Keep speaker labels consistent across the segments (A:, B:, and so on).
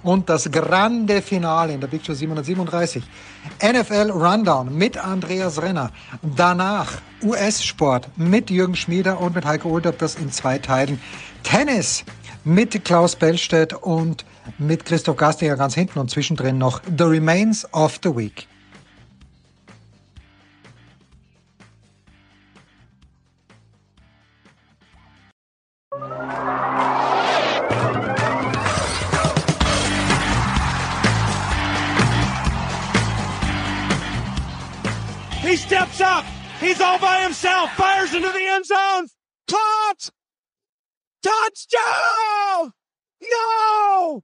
A: und das grande Finale in der Big Show 737. NFL Rundown mit Andreas Renner. Danach US-Sport mit Jürgen Schmieder und mit Heiko Olderb, das in 2 Teilen. Tennis mit Klaus Bellstedt und mit Christoph Gastiger ganz hinten und zwischendrin noch The Remains of the Week.
B: He steps up. He's all by himself. Fires into the end zone. Caught. Touchdown. No.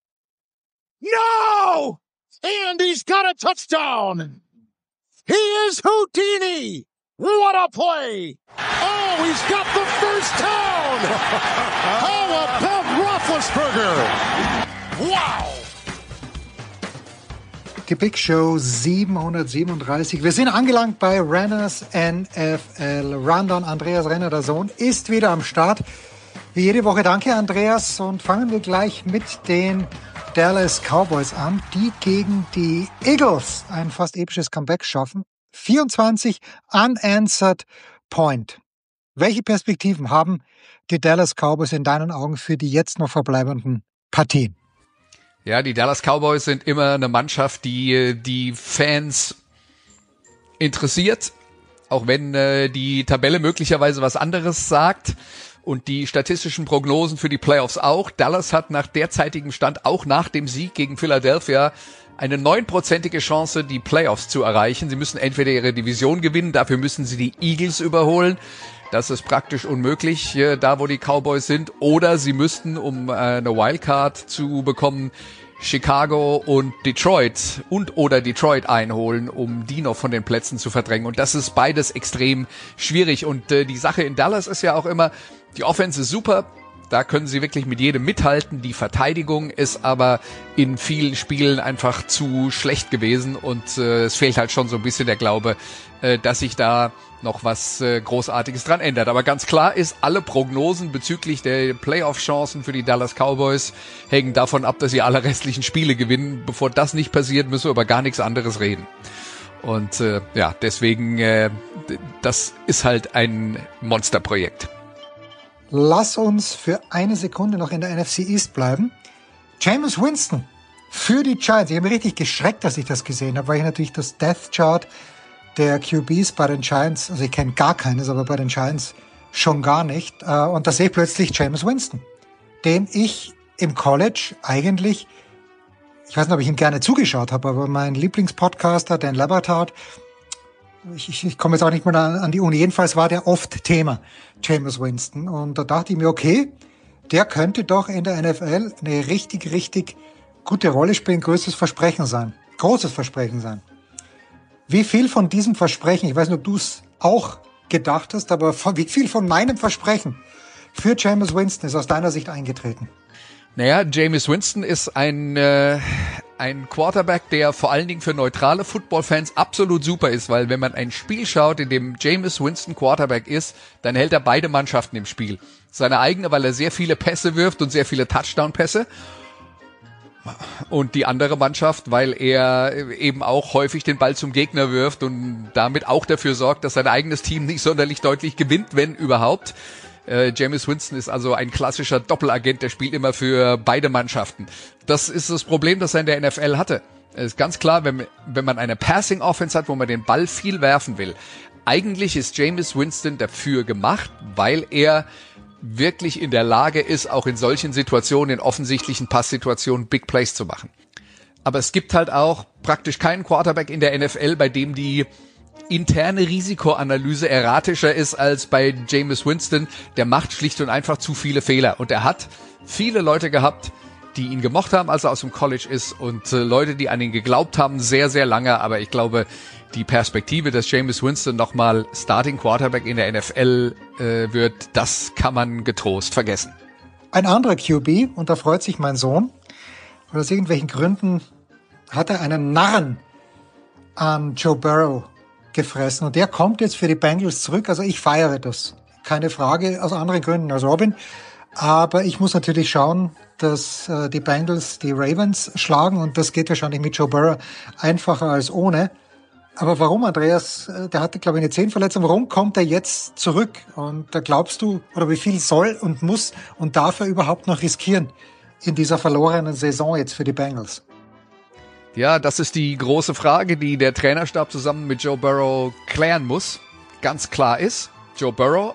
B: No. And he's got a touchdown. He is Houdini. What a play. Oh, he's got the first down. How about Roethlisberger? Wow.
A: Die Big Show 737. Wir sind angelangt bei Renners NFL Rundown. Andreas Renner, der Sohn, ist wieder am Start. Wie jede Woche. Danke, Andreas. Und fangen wir gleich mit den Dallas Cowboys an, die gegen die Eagles ein fast episches Comeback schaffen. 24 unanswered point. Welche Perspektiven haben die Dallas Cowboys in deinen Augen für die jetzt noch verbleibenden Partien?
C: Ja, die Dallas Cowboys sind immer eine Mannschaft, die Fans interessiert, auch wenn die Tabelle möglicherweise was anderes sagt und die statistischen Prognosen für die Playoffs auch. Dallas hat nach derzeitigem Stand, auch nach dem Sieg gegen Philadelphia, eine 9%ige Chance, die Playoffs zu erreichen. Sie müssen entweder ihre Division gewinnen, dafür müssen sie die Eagles überholen. Das ist praktisch unmöglich, da wo die Cowboys sind. Oder sie müssten, um eine Wildcard zu bekommen, Chicago und Detroit oder Detroit einholen, um die noch von den Plätzen zu verdrängen. Und das ist beides extrem schwierig. Und die Sache in Dallas ist ja auch immer, die Offense ist super. Da können sie wirklich mit jedem mithalten. Die Verteidigung ist aber in vielen Spielen einfach zu schlecht gewesen. Und es fehlt halt schon so ein bisschen der Glaube, dass sich da noch was Großartiges dran ändert. Aber ganz klar ist, alle Prognosen bezüglich der Playoff-Chancen für die Dallas Cowboys hängen davon ab, dass sie alle restlichen Spiele gewinnen. Bevor das nicht passiert, müssen wir über gar nichts anderes reden. Und deswegen, das ist halt ein Monsterprojekt.
A: Lass uns für eine Sekunde noch in der NFC East bleiben. Jameis Winston für die Giants. Ich habe mich richtig geschreckt, dass ich das gesehen habe, weil ich natürlich das Death Chart der QBs bei den Giants, also ich kenne gar keines, aber bei den Giants schon gar nicht. Und da sehe ich plötzlich Jameis Winston, dem ich im College eigentlich, ich weiß nicht, ob ich ihm gerne zugeschaut habe, aber mein Lieblingspodcaster, Dan Lebertard, ich komme jetzt auch nicht mehr an die Uni, jedenfalls war der oft Thema, Jameis Winston. Und da dachte ich mir, okay, der könnte doch in der NFL eine richtig, richtig gute Rolle spielen, großes Versprechen sein. Wie viel von diesem Versprechen, ich weiß nicht, ob du es auch gedacht hast, aber wie viel von meinem Versprechen für Jameis Winston ist aus deiner Sicht eingetreten?
C: Naja, Jameis Winston ist ein Quarterback, der vor allen Dingen für neutrale Football-Fans absolut super ist, weil wenn man ein Spiel schaut, in dem Jameis Winston Quarterback ist, dann hält er beide Mannschaften im Spiel. Seine eigene, weil er sehr viele Pässe wirft und sehr viele Touchdown-Pässe. Und die andere Mannschaft, weil er eben auch häufig den Ball zum Gegner wirft und damit auch dafür sorgt, dass sein eigenes Team nicht sonderlich deutlich gewinnt, wenn überhaupt. Jameis Winston ist also ein klassischer Doppelagent, der spielt immer für beide Mannschaften. Das ist das Problem, das er in der NFL hatte. Es ist ganz klar, wenn man eine Passing Offense hat, wo man den Ball viel werfen will. Eigentlich ist Jameis Winston dafür gemacht, weil er wirklich in der Lage ist, auch in solchen Situationen, in offensichtlichen Passsituationen, Big Plays zu machen. Aber es gibt halt auch praktisch keinen Quarterback in der NFL, bei dem die interne Risikoanalyse erratischer ist als bei Jameis Winston. Der macht schlicht und einfach zu viele Fehler. Und er hat viele Leute gehabt, die ihn gemocht haben, als er aus dem College ist, und Leute, die an ihn geglaubt haben, sehr, sehr lange. Aber ich glaube, die Perspektive, dass Jameis Winston nochmal Starting Quarterback in der NFL wird, das kann man getrost vergessen.
A: Ein anderer QB, und da freut sich mein Sohn, weil aus irgendwelchen Gründen hat er einen Narren an Joe Burrow gefressen. Und der kommt jetzt für die Bengals zurück. Also ich feiere das. Keine Frage, aus anderen Gründen als Robin. Aber ich muss natürlich schauen, dass die Bengals die Ravens schlagen und das geht wahrscheinlich mit Joe Burrow einfacher als ohne. Aber warum, Andreas? Der hatte, glaube ich, eine Zehenverletzung. Warum kommt er jetzt zurück? Und da glaubst du, oder wie viel soll und muss und darf er überhaupt noch riskieren in dieser verlorenen Saison jetzt für die Bengals?
C: Ja, das ist die große Frage, die der Trainerstab zusammen mit Joe Burrow klären muss. Ganz klar ist, Joe Burrow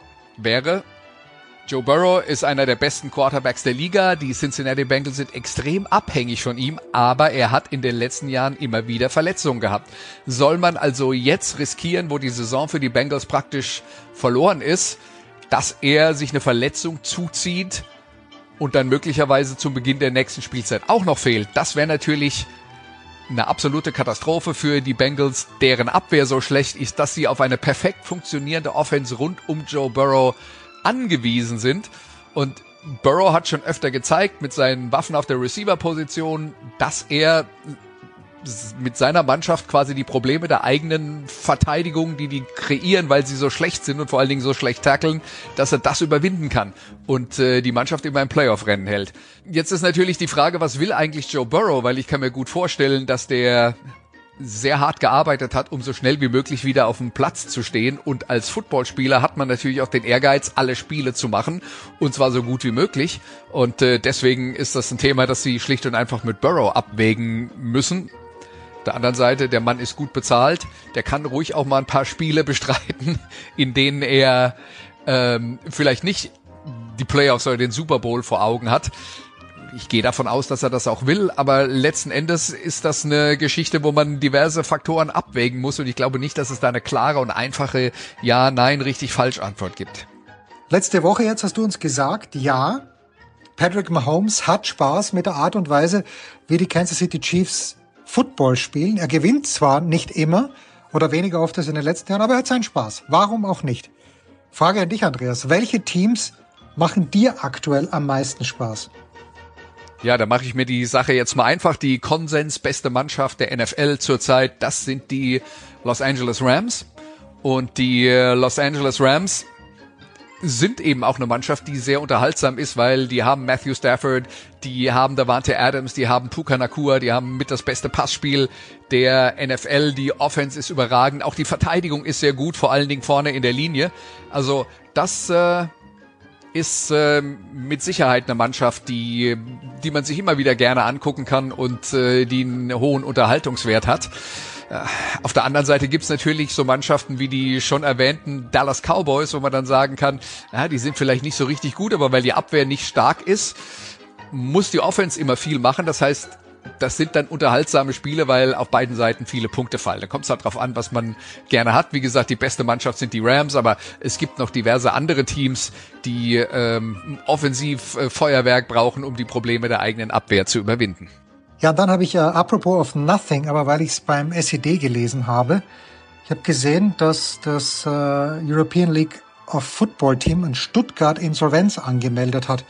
C: ist einer der besten Quarterbacks der Liga. Die Cincinnati Bengals sind extrem abhängig von ihm, aber er hat in den letzten Jahren immer wieder Verletzungen gehabt. Soll man also jetzt riskieren, wo die Saison für die Bengals praktisch verloren ist, dass er sich eine Verletzung zuzieht und dann möglicherweise zum Beginn der nächsten Spielzeit auch noch fehlt? Das wäre natürlich eine absolute Katastrophe für die Bengals, deren Abwehr so schlecht ist, dass sie auf eine perfekt funktionierende Offense rund um Joe Burrow angewiesen sind. Und Burrow hat schon öfter gezeigt mit seinen Waffen auf der Receiver-Position, dass er mit seiner Mannschaft quasi die Probleme der eigenen Verteidigung, die kreieren, weil sie so schlecht sind und vor allen Dingen so schlecht tackeln, dass er das überwinden kann und die Mannschaft immer im Playoff-Rennen hält. Jetzt ist natürlich die Frage, was will eigentlich Joe Burrow? Weil ich kann mir gut vorstellen, dass der sehr hart gearbeitet hat, um so schnell wie möglich wieder auf dem Platz zu stehen. Und als Footballspieler hat man natürlich auch den Ehrgeiz, alle Spiele zu machen, und zwar so gut wie möglich. Und deswegen ist das ein Thema, das sie schlicht und einfach mit Burrow abwägen müssen. Auf der anderen Seite, der Mann ist gut bezahlt, der kann ruhig auch mal ein paar Spiele bestreiten, in denen er vielleicht nicht die Playoffs oder den Super Bowl vor Augen hat. Ich gehe davon aus, dass er das auch will, aber letzten Endes ist das eine Geschichte, wo man diverse Faktoren abwägen muss, und ich glaube nicht, dass es da eine klare und einfache Ja, Nein, richtig, falsch Antwort gibt.
A: Letzte Woche jetzt hast du uns gesagt, ja, Patrick Mahomes hat Spaß mit der Art und Weise, wie die Kansas City Chiefs Football spielen. Er gewinnt zwar nicht immer oder weniger oft als in den letzten Jahren, aber er hat seinen Spaß. Warum auch nicht? Frage an dich, Andreas. Welche Teams machen dir aktuell am meisten Spaß?
C: Ja, da mache ich mir die Sache jetzt mal einfach. Die konsensbeste Mannschaft der NFL zurzeit, das sind die Los Angeles Rams. Und die Los Angeles Rams sind eben auch eine Mannschaft, die sehr unterhaltsam ist, weil die haben Matthew Stafford, die haben Davante Adams, die haben Puka Nacua, die haben mit das beste Passspiel der NFL. Die Offense ist überragend, auch die Verteidigung ist sehr gut, vor allen Dingen vorne in der Linie. Also das ist mit Sicherheit eine Mannschaft, die man sich immer wieder gerne angucken kann und die einen hohen Unterhaltungswert hat. Auf der anderen Seite gibt's natürlich so Mannschaften wie die schon erwähnten Dallas Cowboys, wo man dann sagen kann, ja, die sind vielleicht nicht so richtig gut, aber weil die Abwehr nicht stark ist, muss die Offense immer viel machen. Das heißt, das sind dann unterhaltsame Spiele, weil auf beiden Seiten viele Punkte fallen. Da kommt es halt drauf an, was man gerne hat. Wie gesagt, die beste Mannschaft sind die Rams, aber es gibt noch diverse andere Teams, die offensiv Feuerwerk brauchen, um die Probleme der eigenen Abwehr zu überwinden.
A: Ja, dann habe ich apropos of nothing, aber weil ich es beim SED gelesen habe, ich habe gesehen, dass das European League of Football Team in Stuttgart Insolvenz angemeldet hat.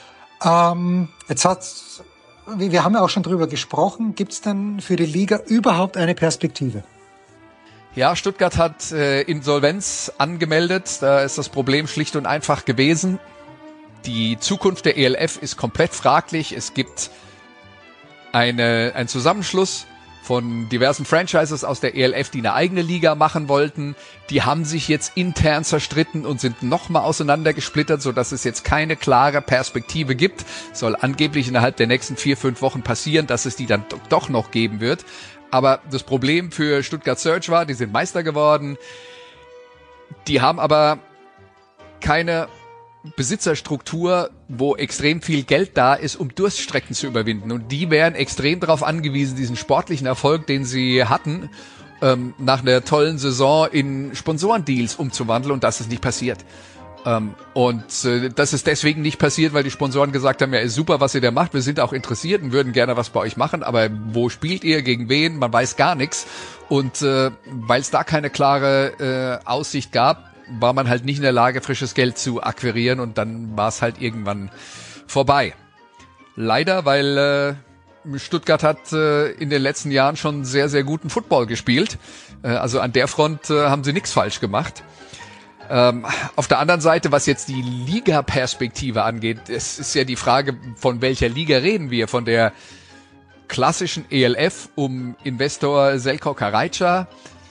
A: Wir haben ja auch schon drüber gesprochen. Gibt es denn für die Liga überhaupt eine Perspektive?
C: Ja, Stuttgart hat Insolvenz angemeldet. Da ist das Problem schlicht und einfach gewesen. Die Zukunft der ELF ist komplett fraglich. Es gibt ein Zusammenschluss von diversen Franchises aus der ELF, die eine eigene Liga machen wollten. Die haben sich jetzt intern zerstritten und sind nochmal auseinandergesplittert, sodass es jetzt keine klare Perspektive gibt. Soll angeblich innerhalb der nächsten 4-5 Wochen passieren, dass es die dann doch noch geben wird. Aber das Problem für Stuttgart Surge war, die sind Meister geworden. Die haben aber keine Besitzerstruktur, wo extrem viel Geld da ist, um Durststrecken zu überwinden. Und die wären extrem darauf angewiesen, diesen sportlichen Erfolg, den sie hatten, nach einer tollen Saison in Sponsorendeals umzuwandeln. Und das ist nicht passiert. Das ist deswegen nicht passiert, weil die Sponsoren gesagt haben, ja, ist super, was ihr da macht. Wir sind auch interessiert und würden gerne was bei euch machen. Aber wo spielt ihr, gegen wen? Man weiß gar nichts. Und weil es da keine klare Aussicht gab, war man halt nicht in der Lage, frisches Geld zu akquirieren, und dann war es halt irgendwann vorbei. Leider, weil Stuttgart hat in den letzten Jahren schon sehr, sehr guten Football gespielt. Also an der Front haben sie nichts falsch gemacht. Auf der anderen Seite, was jetzt die Liga-Perspektive angeht, es ist ja die Frage, von welcher Liga reden wir? Von der klassischen ELF um Investor Željko Karajča.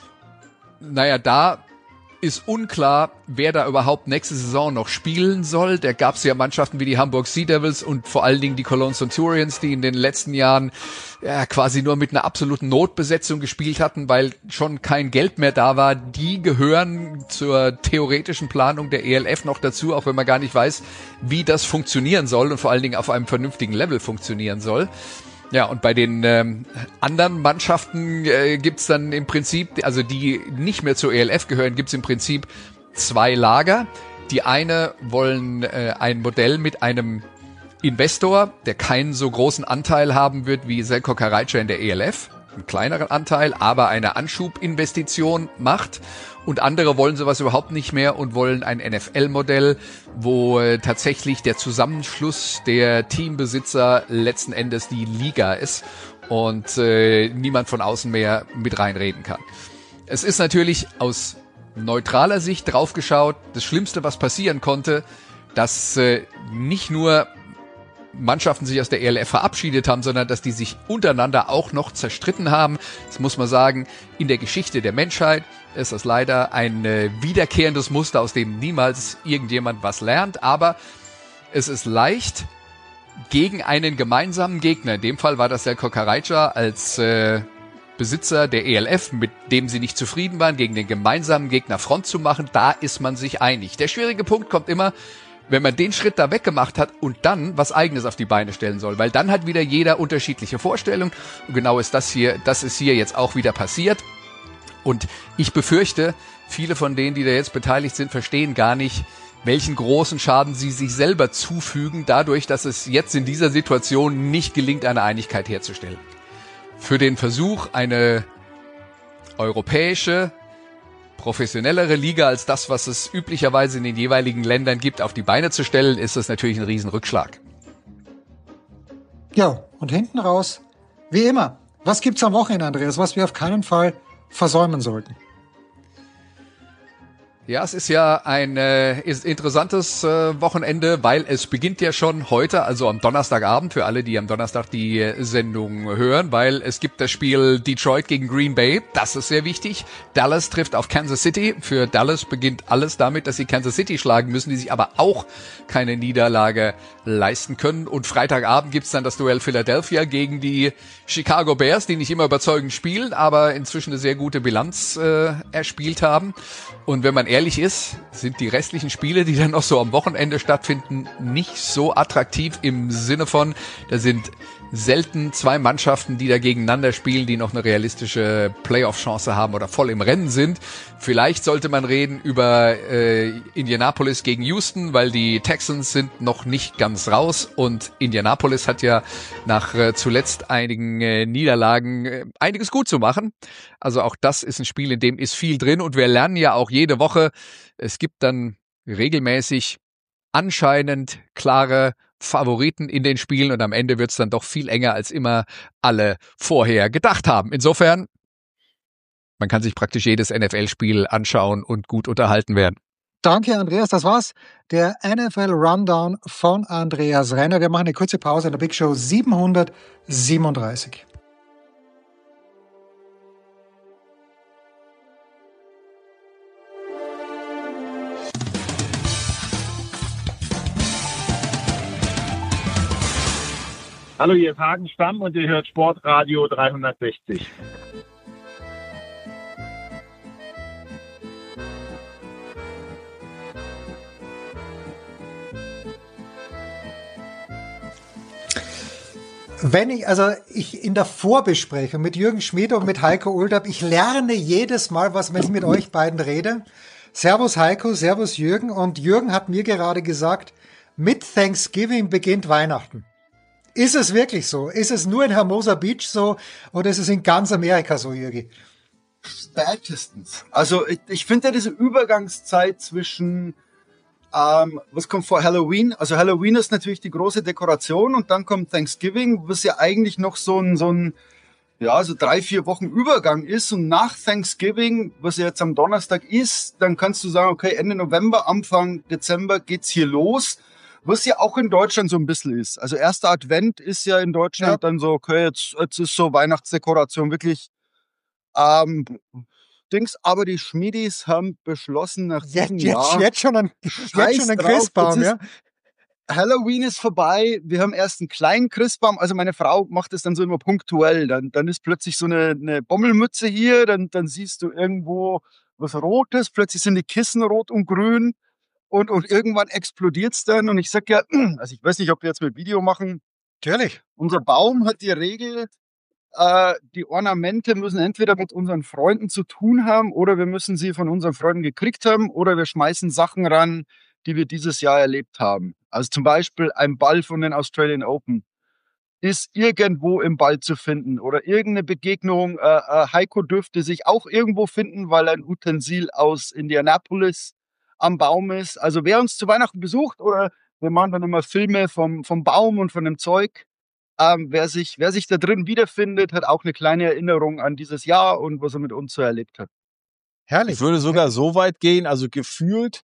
C: Naja, da ist unklar, wer da überhaupt nächste Saison noch spielen soll. Da gab es ja Mannschaften wie die Hamburg Sea Devils und vor allen Dingen die Cologne Centurions, die in den letzten Jahren quasi nur mit einer absoluten Notbesetzung gespielt hatten, weil schon kein Geld mehr da war. Die gehören zur theoretischen Planung der ELF noch dazu, auch wenn man gar nicht weiß, wie das funktionieren soll und vor allen Dingen auf einem vernünftigen Level funktionieren soll. Ja, und bei den anderen Mannschaften gibt's dann im Prinzip, also die nicht mehr zur ELF gehören, gibt's im Prinzip zwei Lager. Die eine wollen ein Modell mit einem Investor, der keinen so großen Anteil haben wird wie Željko Karajča in der ELF, einen kleineren Anteil, aber eine Anschubinvestition macht. Und andere wollen sowas überhaupt nicht mehr und wollen ein NFL-Modell, wo tatsächlich der Zusammenschluss der Teambesitzer letzten Endes die Liga ist und niemand von außen mehr mit reinreden kann. Es ist natürlich aus neutraler Sicht draufgeschaut, das Schlimmste, was passieren konnte, dass nicht nur Mannschaften sich aus der ELF verabschiedet haben, sondern dass die sich untereinander auch noch zerstritten haben. Das muss man sagen, in der Geschichte der Menschheit ist das leider ein wiederkehrendes Muster, aus dem niemals irgendjemand was lernt. Aber es ist leicht, gegen einen gemeinsamen Gegner, in dem Fall war das Željko Karajča als Besitzer der ELF, mit dem sie nicht zufrieden waren, gegen den gemeinsamen Gegner Front zu machen. Da ist man sich einig. Der schwierige Punkt kommt immer, wenn man den Schritt da weggemacht hat und dann was Eigenes auf die Beine stellen soll, weil dann hat wieder jeder unterschiedliche Vorstellungen. Und genau ist das ist hier jetzt auch wieder passiert. Und ich befürchte, viele von denen, die da jetzt beteiligt sind, verstehen gar nicht, welchen großen Schaden sie sich selber zufügen, dadurch, dass es jetzt in dieser Situation nicht gelingt, eine Einigkeit herzustellen. Für den Versuch, eine europäische, professionellere Liga als das, was es üblicherweise in den jeweiligen Ländern gibt, auf die Beine zu stellen, ist das natürlich ein Riesenrückschlag.
A: Ja, und hinten raus, wie immer, was gibt's am Wochenende, Andreas, was wir auf keinen Fall versäumen sollten?
C: Ja, es ist ja ein interessantes Wochenende, weil es beginnt ja schon heute, also am Donnerstagabend, für alle, die am Donnerstag die Sendung hören, weil es gibt das Spiel Detroit gegen Green Bay, das ist sehr wichtig. Dallas trifft auf Kansas City. Für Dallas beginnt alles damit, dass sie Kansas City schlagen müssen, die sich aber auch keine Niederlage leisten können. Und Freitagabend gibt's dann das Duell Philadelphia gegen die Chicago Bears, die nicht immer überzeugend spielen, aber inzwischen eine sehr gute Bilanz erspielt haben. Und wenn man ehrlich ist, sind die restlichen Spiele, die dann noch so am Wochenende stattfinden, nicht so attraktiv im Sinne von, da sind selten zwei Mannschaften, die da gegeneinander spielen, die noch eine realistische Playoff-Chance haben oder voll im Rennen sind. Vielleicht sollte man reden über Indianapolis gegen Houston, weil die Texans sind noch nicht ganz raus und Indianapolis hat ja nach zuletzt einigen Niederlagen einiges gut zu machen. Also auch das ist ein Spiel, in dem ist viel drin und wir lernen ja auch jede Woche, es gibt dann regelmäßig anscheinend klare Favoriten in den Spielen und am Ende wird's dann doch viel enger, als immer alle vorher gedacht haben. Insofern, man kann sich praktisch jedes NFL-Spiel anschauen und gut unterhalten werden.
A: Danke, Andreas. Das war's. Der NFL-Rundown von Andreas Renner. Wir machen eine kurze Pause in der Big Show 737.
D: Hallo, hier ist Hagen Stamm und ihr hört Sportradio 360.
A: Wenn ich in der Vorbesprechung mit Jürgen Schmied und mit Heiko Ulderb, ich lerne jedes Mal was, wenn ich mit euch beiden rede. Servus Heiko, servus Jürgen. Und Jürgen hat mir gerade gesagt, mit Thanksgiving beginnt Weihnachten. Ist es wirklich so? Ist es nur in Hermosa Beach so oder ist es in ganz Amerika so, Jürgi?
E: Spätestens. Also ich finde ja diese Übergangszeit zwischen, was kommt vor Halloween? Also Halloween ist natürlich die große Dekoration und dann kommt Thanksgiving, was ja eigentlich noch so ein ja, so 3-4 Wochen Übergang ist und nach Thanksgiving, was ja jetzt am Donnerstag ist, dann kannst du sagen, okay, Ende November, Anfang Dezember geht's hier los, was ja auch in Deutschland so ein bisschen ist. Also erster Advent ist ja in Deutschland dann so, okay, jetzt ist so Weihnachtsdekoration wirklich Dings, aber die Schmiedis haben beschlossen nach diesem Jahr,
A: Jetzt schon ein Christbaum, ja?
E: Halloween ist vorbei, wir haben erst einen kleinen Christbaum, also meine Frau macht es dann so immer punktuell, dann ist plötzlich so eine Bommelmütze hier, dann siehst du irgendwo was Rotes, plötzlich sind die Kissen rot und grün und irgendwann explodiert's dann und ich sag ja, also ich weiß nicht, ob wir jetzt mit Video machen,
A: Natürlich.
E: unser Baum hat die Regel, die Ornamente müssen entweder mit unseren Freunden zu tun haben oder wir müssen sie von unseren Freunden gekriegt haben oder wir schmeißen Sachen ran, die wir dieses Jahr erlebt haben. Also zum Beispiel ein Ball von den Australian Open ist irgendwo im Ball zu finden oder irgendeine Begegnung. Heiko dürfte sich auch irgendwo finden, weil ein Utensil aus Indianapolis am Baum ist. Also wer uns zu Weihnachten besucht oder wir machen dann immer Filme vom Baum und von dem Zeug. Wer sich da drin wiederfindet, hat auch eine kleine Erinnerung an dieses Jahr und was er mit uns so erlebt hat.
A: Herrlich.
F: Ich würde sogar so weit gehen, also gefühlt,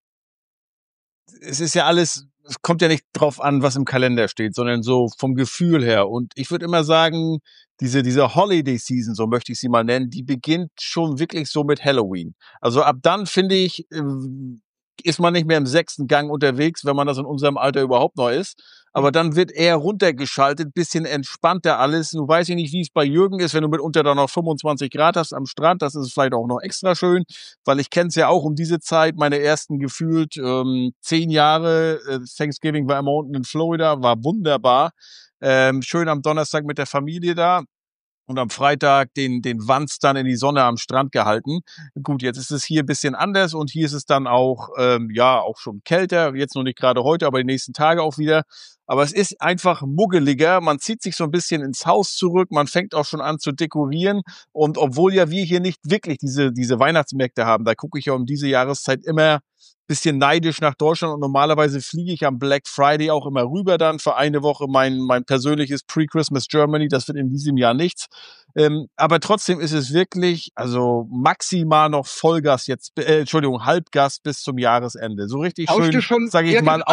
F: es ist ja alles, es kommt ja nicht drauf an, was im Kalender steht, sondern so vom Gefühl her. Und ich würde immer sagen, diese Holiday Season, so möchte ich sie mal nennen, die beginnt schon wirklich so mit Halloween. Also ab dann, finde ich, ist man nicht mehr im 6. Gang unterwegs, wenn man das in unserem Alter überhaupt noch ist. Aber dann wird eher runtergeschaltet, bisschen entspannter alles. Du weißt ja nicht, wie es bei Jürgen ist, wenn du mitunter da noch 25 Grad hast am Strand. Das ist vielleicht auch noch extra schön, weil ich kenne es ja auch um diese Zeit. Meine ersten gefühlt 10 Jahre Thanksgiving war immer unten in Florida, war wunderbar. Schön am Donnerstag mit der Familie da. Und am Freitag den Wanz dann in die Sonne am Strand gehalten. Gut, jetzt ist es hier ein bisschen anders und hier ist es dann auch, auch schon kälter. Jetzt noch nicht gerade heute, aber die nächsten Tage auch wieder. Aber es ist einfach muggeliger. Man zieht sich so ein bisschen ins Haus zurück. Man fängt auch schon an zu dekorieren. Und obwohl ja wir hier nicht wirklich diese Weihnachtsmärkte haben, da gucke ich ja um diese Jahreszeit immer bisschen neidisch nach Deutschland und normalerweise fliege ich am Black Friday auch immer rüber dann für eine Woche mein persönliches Pre-Christmas Germany, das wird in diesem Jahr nichts. Aber trotzdem ist es wirklich, also maximal noch Vollgas jetzt, Halbgas bis zum Jahresende. So richtig schön, sage ich mal,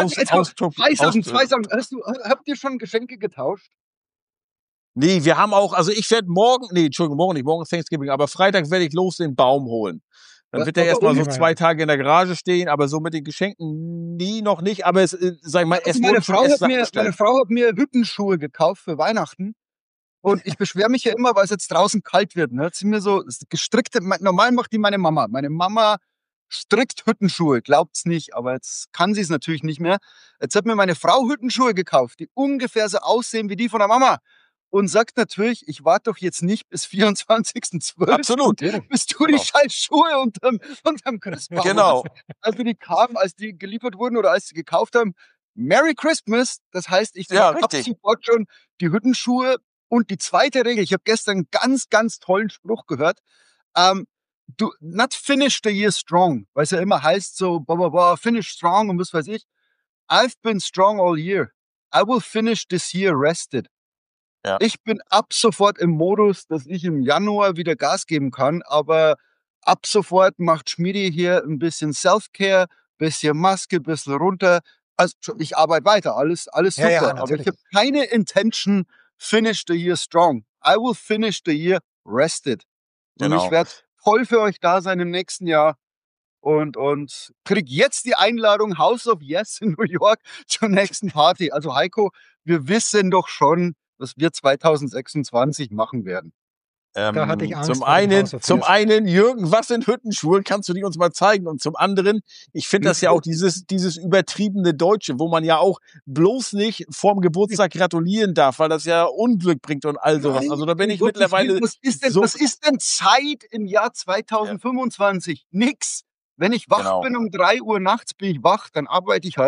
E: habt ihr schon Geschenke getauscht?
F: Nee, wir haben auch, also ich werde morgen ist Thanksgiving, aber Freitag werde ich los den Baum holen. Dann wird der erstmal so 2 Tage in der Garage stehen, aber so mit den Geschenken noch nicht. Aber es, sag ich mal,
E: meine Frau hat mir Hüttenschuhe gekauft für Weihnachten. Und ich beschwere mich ja immer, weil es jetzt draußen kalt wird. Ne? Hat sie mir so gestrickte, normal macht die meine Mama. Meine Mama strickt Hüttenschuhe, glaubt's nicht, aber jetzt kann sie es natürlich nicht mehr. Jetzt hat mir meine Frau Hüttenschuhe gekauft, die ungefähr so aussehen wie die von der Mama. Und sagt natürlich, ich warte doch jetzt nicht bis 24.12.
F: Absolut.
E: Bis du die scheiß Schuhe unterm Christbaum
F: Genau.
E: hast. Also die kamen, als die geliefert wurden oder als sie gekauft haben, Merry Christmas. Das heißt, ich habe sofort schon die Hüttenschuhe. Und die zweite Regel, ich habe gestern einen ganz, ganz tollen Spruch gehört. Not finish the year strong, weil es ja immer heißt so, finish strong und was weiß ich. I've been strong all year. I will finish this year rested. Ja. Ich bin ab sofort im Modus, dass ich im Januar wieder Gas geben kann, aber ab sofort macht Schmiedi hier ein bisschen Self-Care, bisschen Maske, bisschen runter. Also ich arbeite weiter, alles super, ja, aber ich habe keine Intention, finish the year strong. I will finish the year rested. Genau. Und ich werde voll für euch da sein im nächsten Jahr und krieg jetzt die Einladung House of Yes in New York zur nächsten Party. Also Heiko, wir wissen doch schon, was wir 2026 machen werden.
A: Da hatte ich Angst.
F: Zum einen, Jürgen, was sind Hüttenschuhe? Kannst du die uns mal zeigen? Und zum anderen, ich finde das ja auch dieses übertriebene Deutsche, wo man ja auch bloß nicht vorm Geburtstag gratulieren darf, weil das ja Unglück bringt und all sowas. Also da bin ich mittlerweile...
E: Was ist denn Zeit im Jahr 2025? Ja. Nix. Wenn ich wach bin um 3 Uhr nachts, bin ich wach, dann arbeite ich halt.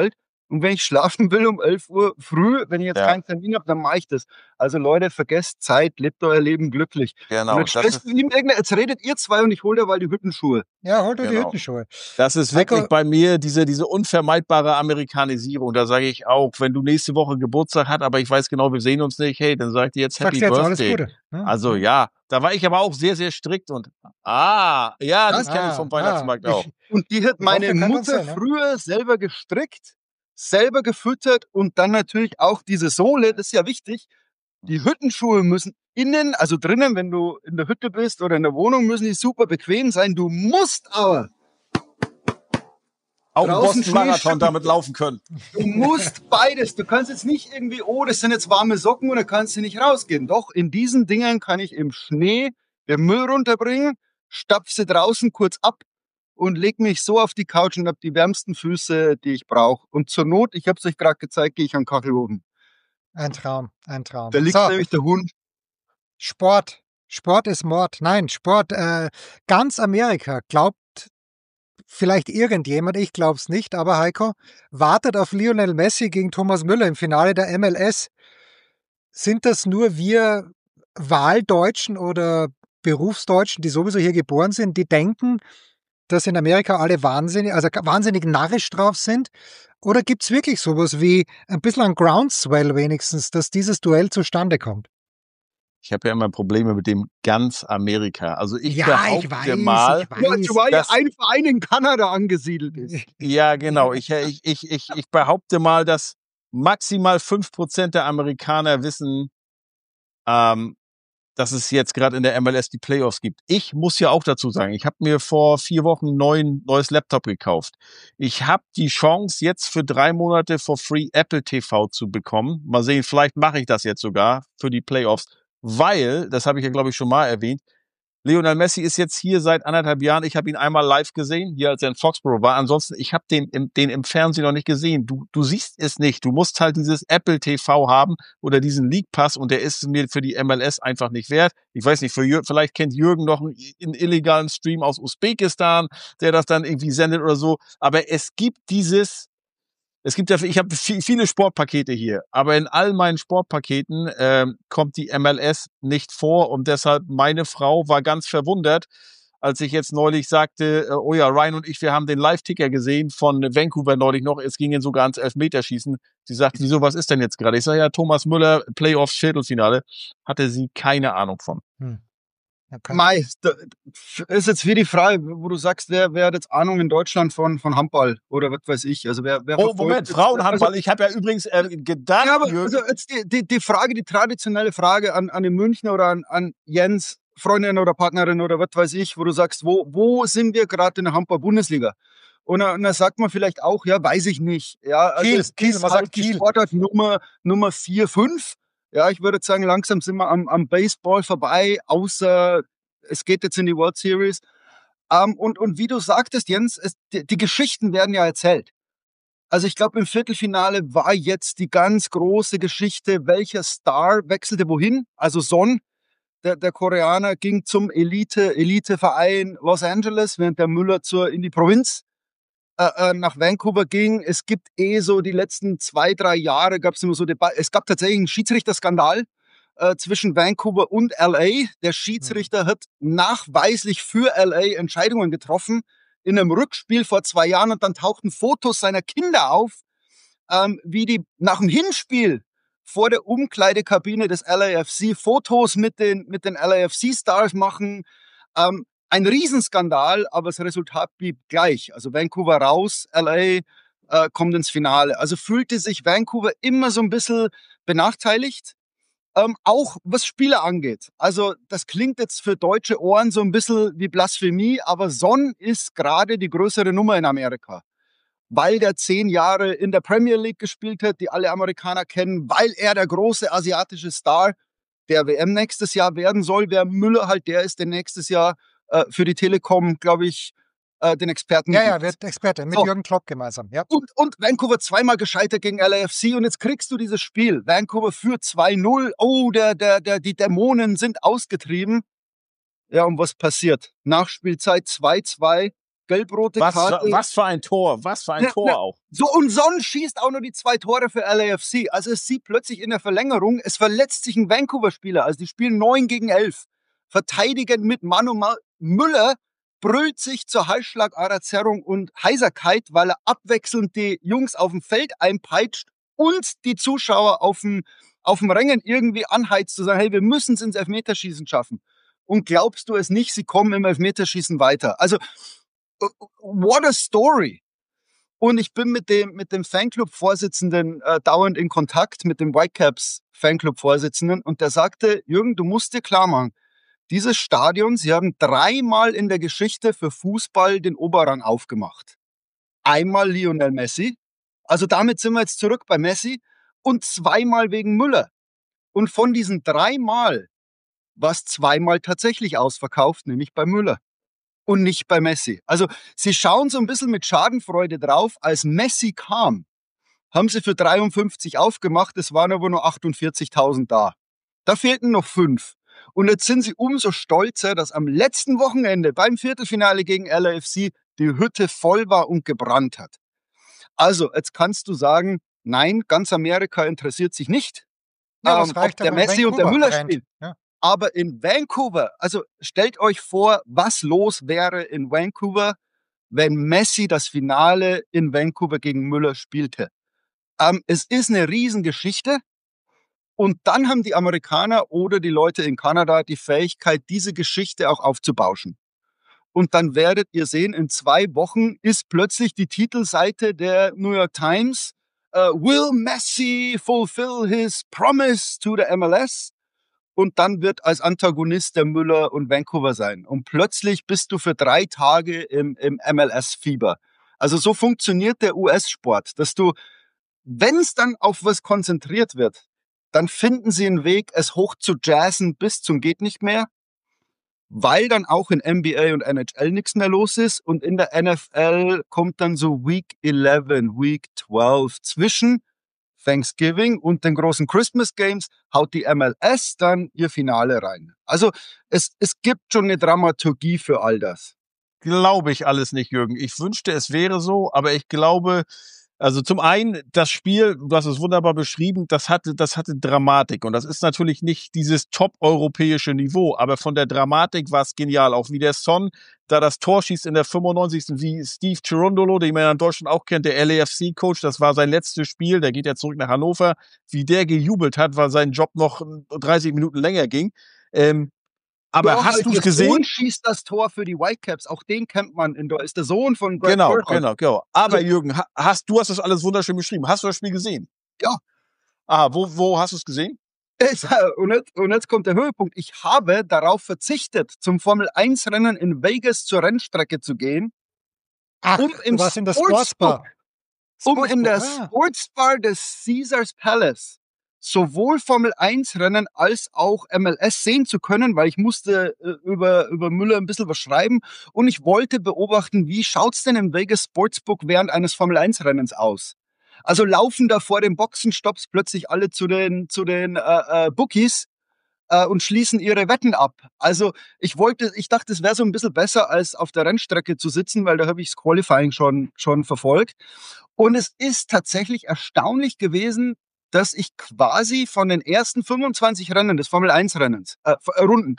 E: Und wenn ich schlafen will um 11 Uhr früh, wenn ich jetzt
F: Ja.
E: keinen Termin habe, dann mache ich das. Also Leute, vergesst Zeit, lebt euer Leben glücklich.
F: Genau,
E: Und jetzt redet ihr zwei und ich hole derweil die Hüttenschuhe.
A: Ja, hol dir die
F: Genau.
A: Hüttenschuhe.
F: Das ist
A: Heiko-
F: wirklich bei mir diese unvermeidbare Amerikanisierung. Da sage ich auch, wenn du nächste Woche Geburtstag hast, aber ich weiß genau, wir sehen uns nicht, hey, dann sag ich dir jetzt Happy
A: Sagst du jetzt alles
F: Birthday.
A: Gute. Ne?
F: Also ja, da war ich aber auch sehr, sehr strikt und das kenne ich vom Weihnachtsmarkt auch.
E: Und die hat meine
A: wir können uns
E: Mutter
A: sehen, ne?
E: früher selber gestrickt, selber gefüttert und dann natürlich auch diese Sohle, das ist ja wichtig. Die Hüttenschuhe müssen innen, also drinnen, wenn du in der Hütte bist oder in der Wohnung, müssen die super bequem sein. Du musst aber
F: Auch im
E: draußen
F: Boston-Marathon
E: Schneeschuhe.
F: damit laufen können.
E: Du musst beides. Du kannst jetzt nicht irgendwie, das sind jetzt warme Socken und da kannst du nicht rausgehen. Doch, in diesen Dingern kann ich im Schnee den Müll runterbringen, stapf sie draußen kurz ab und leg mich so auf die Couch und hab die wärmsten Füße, die ich brauche. Und zur Not, ich habe es euch gerade gezeigt, gehe ich an den Kachelofen.
A: Ein Traum, ein Traum.
E: Da liegt
A: So,
E: nämlich der Hund.
A: Sport. Sport ist Mord. Nein, Sport. Ganz Amerika glaubt vielleicht irgendjemand, ich glaube es nicht, aber Heiko, wartet auf Lionel Messi gegen Thomas Müller im Finale der MLS. Sind das nur wir Wahldeutschen oder Berufsdeutschen, die sowieso hier geboren sind, die denken, dass in Amerika alle wahnsinnig narrisch drauf sind? Oder gibt es wirklich sowas wie ein bisschen ein Groundswell wenigstens, dass dieses Duell zustande kommt?
F: Ich habe ja immer Probleme mit dem ganz Amerika. Also ich
A: Ja,
F: behaupte
A: ich weiß,
F: mal,
A: ich weiß.
E: Zumal ja
F: das-
E: ein Verein in Kanada angesiedelt ist.
F: ja genau, ich behaupte mal, dass maximal 5% der Amerikaner wissen, dass es jetzt gerade in der MLS die Playoffs gibt. Ich muss ja auch dazu sagen, ich habe mir vor 4 Wochen ein neues Laptop gekauft. Ich habe die Chance, jetzt für 3 Monate for free Apple TV zu bekommen. Mal sehen, vielleicht mache ich das jetzt sogar für die Playoffs, weil, das habe ich ja glaube ich schon mal erwähnt, Lionel Messi ist jetzt hier seit 1,5 Jahren. Ich habe ihn einmal live gesehen, hier als er in Foxborough war. Ansonsten, ich habe den im Fernsehen noch nicht gesehen. Du siehst es nicht. Du musst halt dieses Apple TV haben oder diesen League Pass und der ist mir für die MLS einfach nicht wert. Ich weiß nicht, vielleicht kennt Jürgen noch einen illegalen Stream aus Usbekistan, der das dann irgendwie sendet oder so. Aber ich habe viele Sportpakete hier, aber in all meinen Sportpaketen kommt die MLS nicht vor und deshalb meine Frau war ganz verwundert, als ich jetzt neulich sagte, oh ja, Ryan und ich, wir haben den Live-Ticker gesehen von Vancouver neulich noch, es ging sogar ans Elfmeterschießen. Sie sagt, wieso, was ist denn jetzt gerade? Ich sage, ja, Thomas Müller, Playoffs, Viertelfinale, hatte sie keine Ahnung von.
A: Okay.
E: Mai, da ist jetzt wie die Frage, wo du sagst, wer hat jetzt Ahnung in Deutschland von Handball oder was weiß ich. Also wer
F: Moment, Frauenhandball, ich habe ja übrigens gedacht,
E: ja, aber
F: Jürgen,
E: also jetzt die Frage, die traditionelle Frage an den Münchner oder an Jens, Freundin oder Partnerin oder was weiß ich, wo du sagst, wo sind wir gerade in der Handball-Bundesliga? Und dann sagt man vielleicht auch, ja, weiß ich nicht. Ja, also
A: Kiel,
E: ist
A: man
E: halt
A: sagt
E: die
A: Kiel.
E: Sportart Nummer 4, 5. Ja, ich würde sagen, langsam sind wir am Baseball vorbei, außer es geht jetzt in die World Series. Und wie du sagtest, Jens, die Geschichten werden ja erzählt. Also ich glaube, im Viertelfinale war jetzt die ganz große Geschichte, welcher Star wechselte wohin. Also Son, der Koreaner, ging zum Eliteverein Los Angeles, während der Müller in die Provinz nach Vancouver ging. Es gibt so die letzten 2, 3 Jahre gab es immer so Debatten. Es gab tatsächlich einen Schiedsrichterskandal zwischen Vancouver und LA. Der Schiedsrichter hat nachweislich für LA Entscheidungen getroffen in einem Rückspiel vor 2 Jahren und dann tauchten Fotos seiner Kinder auf, wie die nach dem Hinspiel vor der Umkleidekabine des LAFC Fotos mit den LAFC-Stars machen. Ein Riesenskandal, aber das Resultat blieb gleich. Also Vancouver raus, LA kommt ins Finale. Also fühlte sich Vancouver immer so ein bisschen benachteiligt, auch was Spieler angeht. Also das klingt jetzt für deutsche Ohren so ein bisschen wie Blasphemie, aber Son ist gerade die größere Nummer in Amerika. Weil der 10 Jahre in der Premier League gespielt hat, die alle Amerikaner kennen, weil er der große asiatische Star der WM nächstes Jahr werden soll. Wer Müller halt der ist, der nächstes Jahr für die Telekom, glaube ich, den Experten
A: Ja,
E: gibt.
A: wird Experte mit
E: So.
A: Jürgen Klopp gemeinsam. Ja.
E: Und Vancouver zweimal gescheitert gegen LAFC und jetzt kriegst du dieses Spiel. Vancouver führt 2-0. Oh, die Dämonen sind ausgetrieben. Ja, und was passiert? Nachspielzeit 2-2. gelb-rote Karte.
F: Was für ein Tor auch.
E: So, und Son schießt auch noch die 2 Tore für LAFC. Also es sieht plötzlich in der Verlängerung, es verletzt sich ein Vancouver-Spieler. Also die spielen 9 gegen 11. Verteidigen mit Mann und Mann. Müller brüllt sich zur Halsschlagaderzerrung und Heiserkeit, weil er abwechselnd die Jungs auf dem Feld einpeitscht und die Zuschauer auf dem Rängen irgendwie anheizt, zu sagen, hey, wir müssen es ins Elfmeterschießen schaffen. Und glaubst du es nicht, sie kommen im Elfmeterschießen weiter. Also, what a story. Und ich bin mit dem Fanclub-Vorsitzenden dauernd in Kontakt, mit dem Whitecaps Fanclub-Vorsitzenden, und der sagte, Jürgen, du musst dir klar machen, dieses Stadion, sie haben 3-mal in der Geschichte für Fußball den Oberrang aufgemacht. Einmal Lionel Messi, also damit sind wir jetzt zurück bei Messi, und 2-mal wegen Müller. Und von diesen 3-mal war es 2-mal tatsächlich ausverkauft, nämlich bei Müller und nicht bei Messi. Also sie schauen so ein bisschen mit Schadenfreude drauf. Als Messi kam, haben sie für 53 aufgemacht, es waren aber nur 48.000 da. Da fehlten noch 5. Und jetzt sind sie umso stolzer, dass am letzten Wochenende beim Viertelfinale gegen LAFC die Hütte voll war und gebrannt hat. Also, jetzt kannst du sagen, nein, ganz Amerika interessiert sich nicht,
A: Ja, das reicht,
E: ob der Messi und der Müller spielen.
A: Ja.
E: Aber in Vancouver, also stellt euch vor, was los wäre in Vancouver, wenn Messi das Finale in Vancouver gegen Müller spielte. Es ist eine Riesengeschichte. Und dann haben die Amerikaner oder die Leute in Kanada die Fähigkeit, diese Geschichte auch aufzubauschen. Und dann werdet ihr sehen, in 2 Wochen ist plötzlich die Titelseite der New York Times, Will Messi fulfill his promise to the MLS? Und dann wird als Antagonist der Müller und Vancouver sein. Und plötzlich bist du für 3 Tage im MLS-Fieber. Also so funktioniert der US-Sport, dass du, wenn es dann auf was konzentriert wird, dann finden sie einen Weg, es hoch zu jazzen bis zum geht nicht mehr, weil dann auch in NBA und NHL nichts mehr los ist. Und in der NFL kommt dann so Week 11, Week 12 zwischen Thanksgiving und den großen Christmas Games haut die MLS dann ihr Finale rein. Also es gibt schon eine Dramaturgie für all das.
F: Glaube ich alles nicht, Jürgen. Ich wünschte, es wäre so, aber ich glaube, also zum einen, das Spiel, du hast es wunderbar beschrieben, das hatte Dramatik. Und das ist natürlich nicht dieses top-europäische Niveau, aber von der Dramatik war es genial. Auch wie der Son da das Tor schießt in der 95. Wie Steve Cherundolo, den man ja in Deutschland auch kennt, der LAFC-Coach, das war sein letztes Spiel, der geht ja zurück nach Hannover, wie der gejubelt hat, weil sein Job noch 30 Minuten länger ging. Aber ja, hast du es gesehen? Der Sohn
E: schießt das Tor für die Whitecaps. Auch den kennt man. Ist der Sohn von Greg Burkhardt.
F: Genau. Aber Jürgen, du hast das alles wunderschön beschrieben. Hast du das Spiel gesehen?
E: Ja.
F: Ah, wo hast du es gesehen?
E: Und jetzt kommt der Höhepunkt. Ich habe darauf verzichtet, zum Formel-1-Rennen in Vegas zur Rennstrecke zu gehen.
A: Ach, du warst in der Sportsbar.
E: In der Sportsbar des Caesars Palace sowohl Formel-1-Rennen als auch MLS sehen zu können, weil ich musste über Müller ein bisschen was schreiben und ich wollte beobachten, wie schaut's denn im Vegas Sportsbook während eines Formel-1-Rennens aus? Also laufen da vor den Boxenstopps plötzlich alle zu den Bookies und schließen ihre Wetten ab. Also ich dachte, es wäre so ein bisschen besser, als auf der Rennstrecke zu sitzen, weil da habe ich das Qualifying schon verfolgt. Und es ist tatsächlich erstaunlich gewesen, dass ich quasi von den ersten 25 Rennen des Formel-1-Rennens, Runden,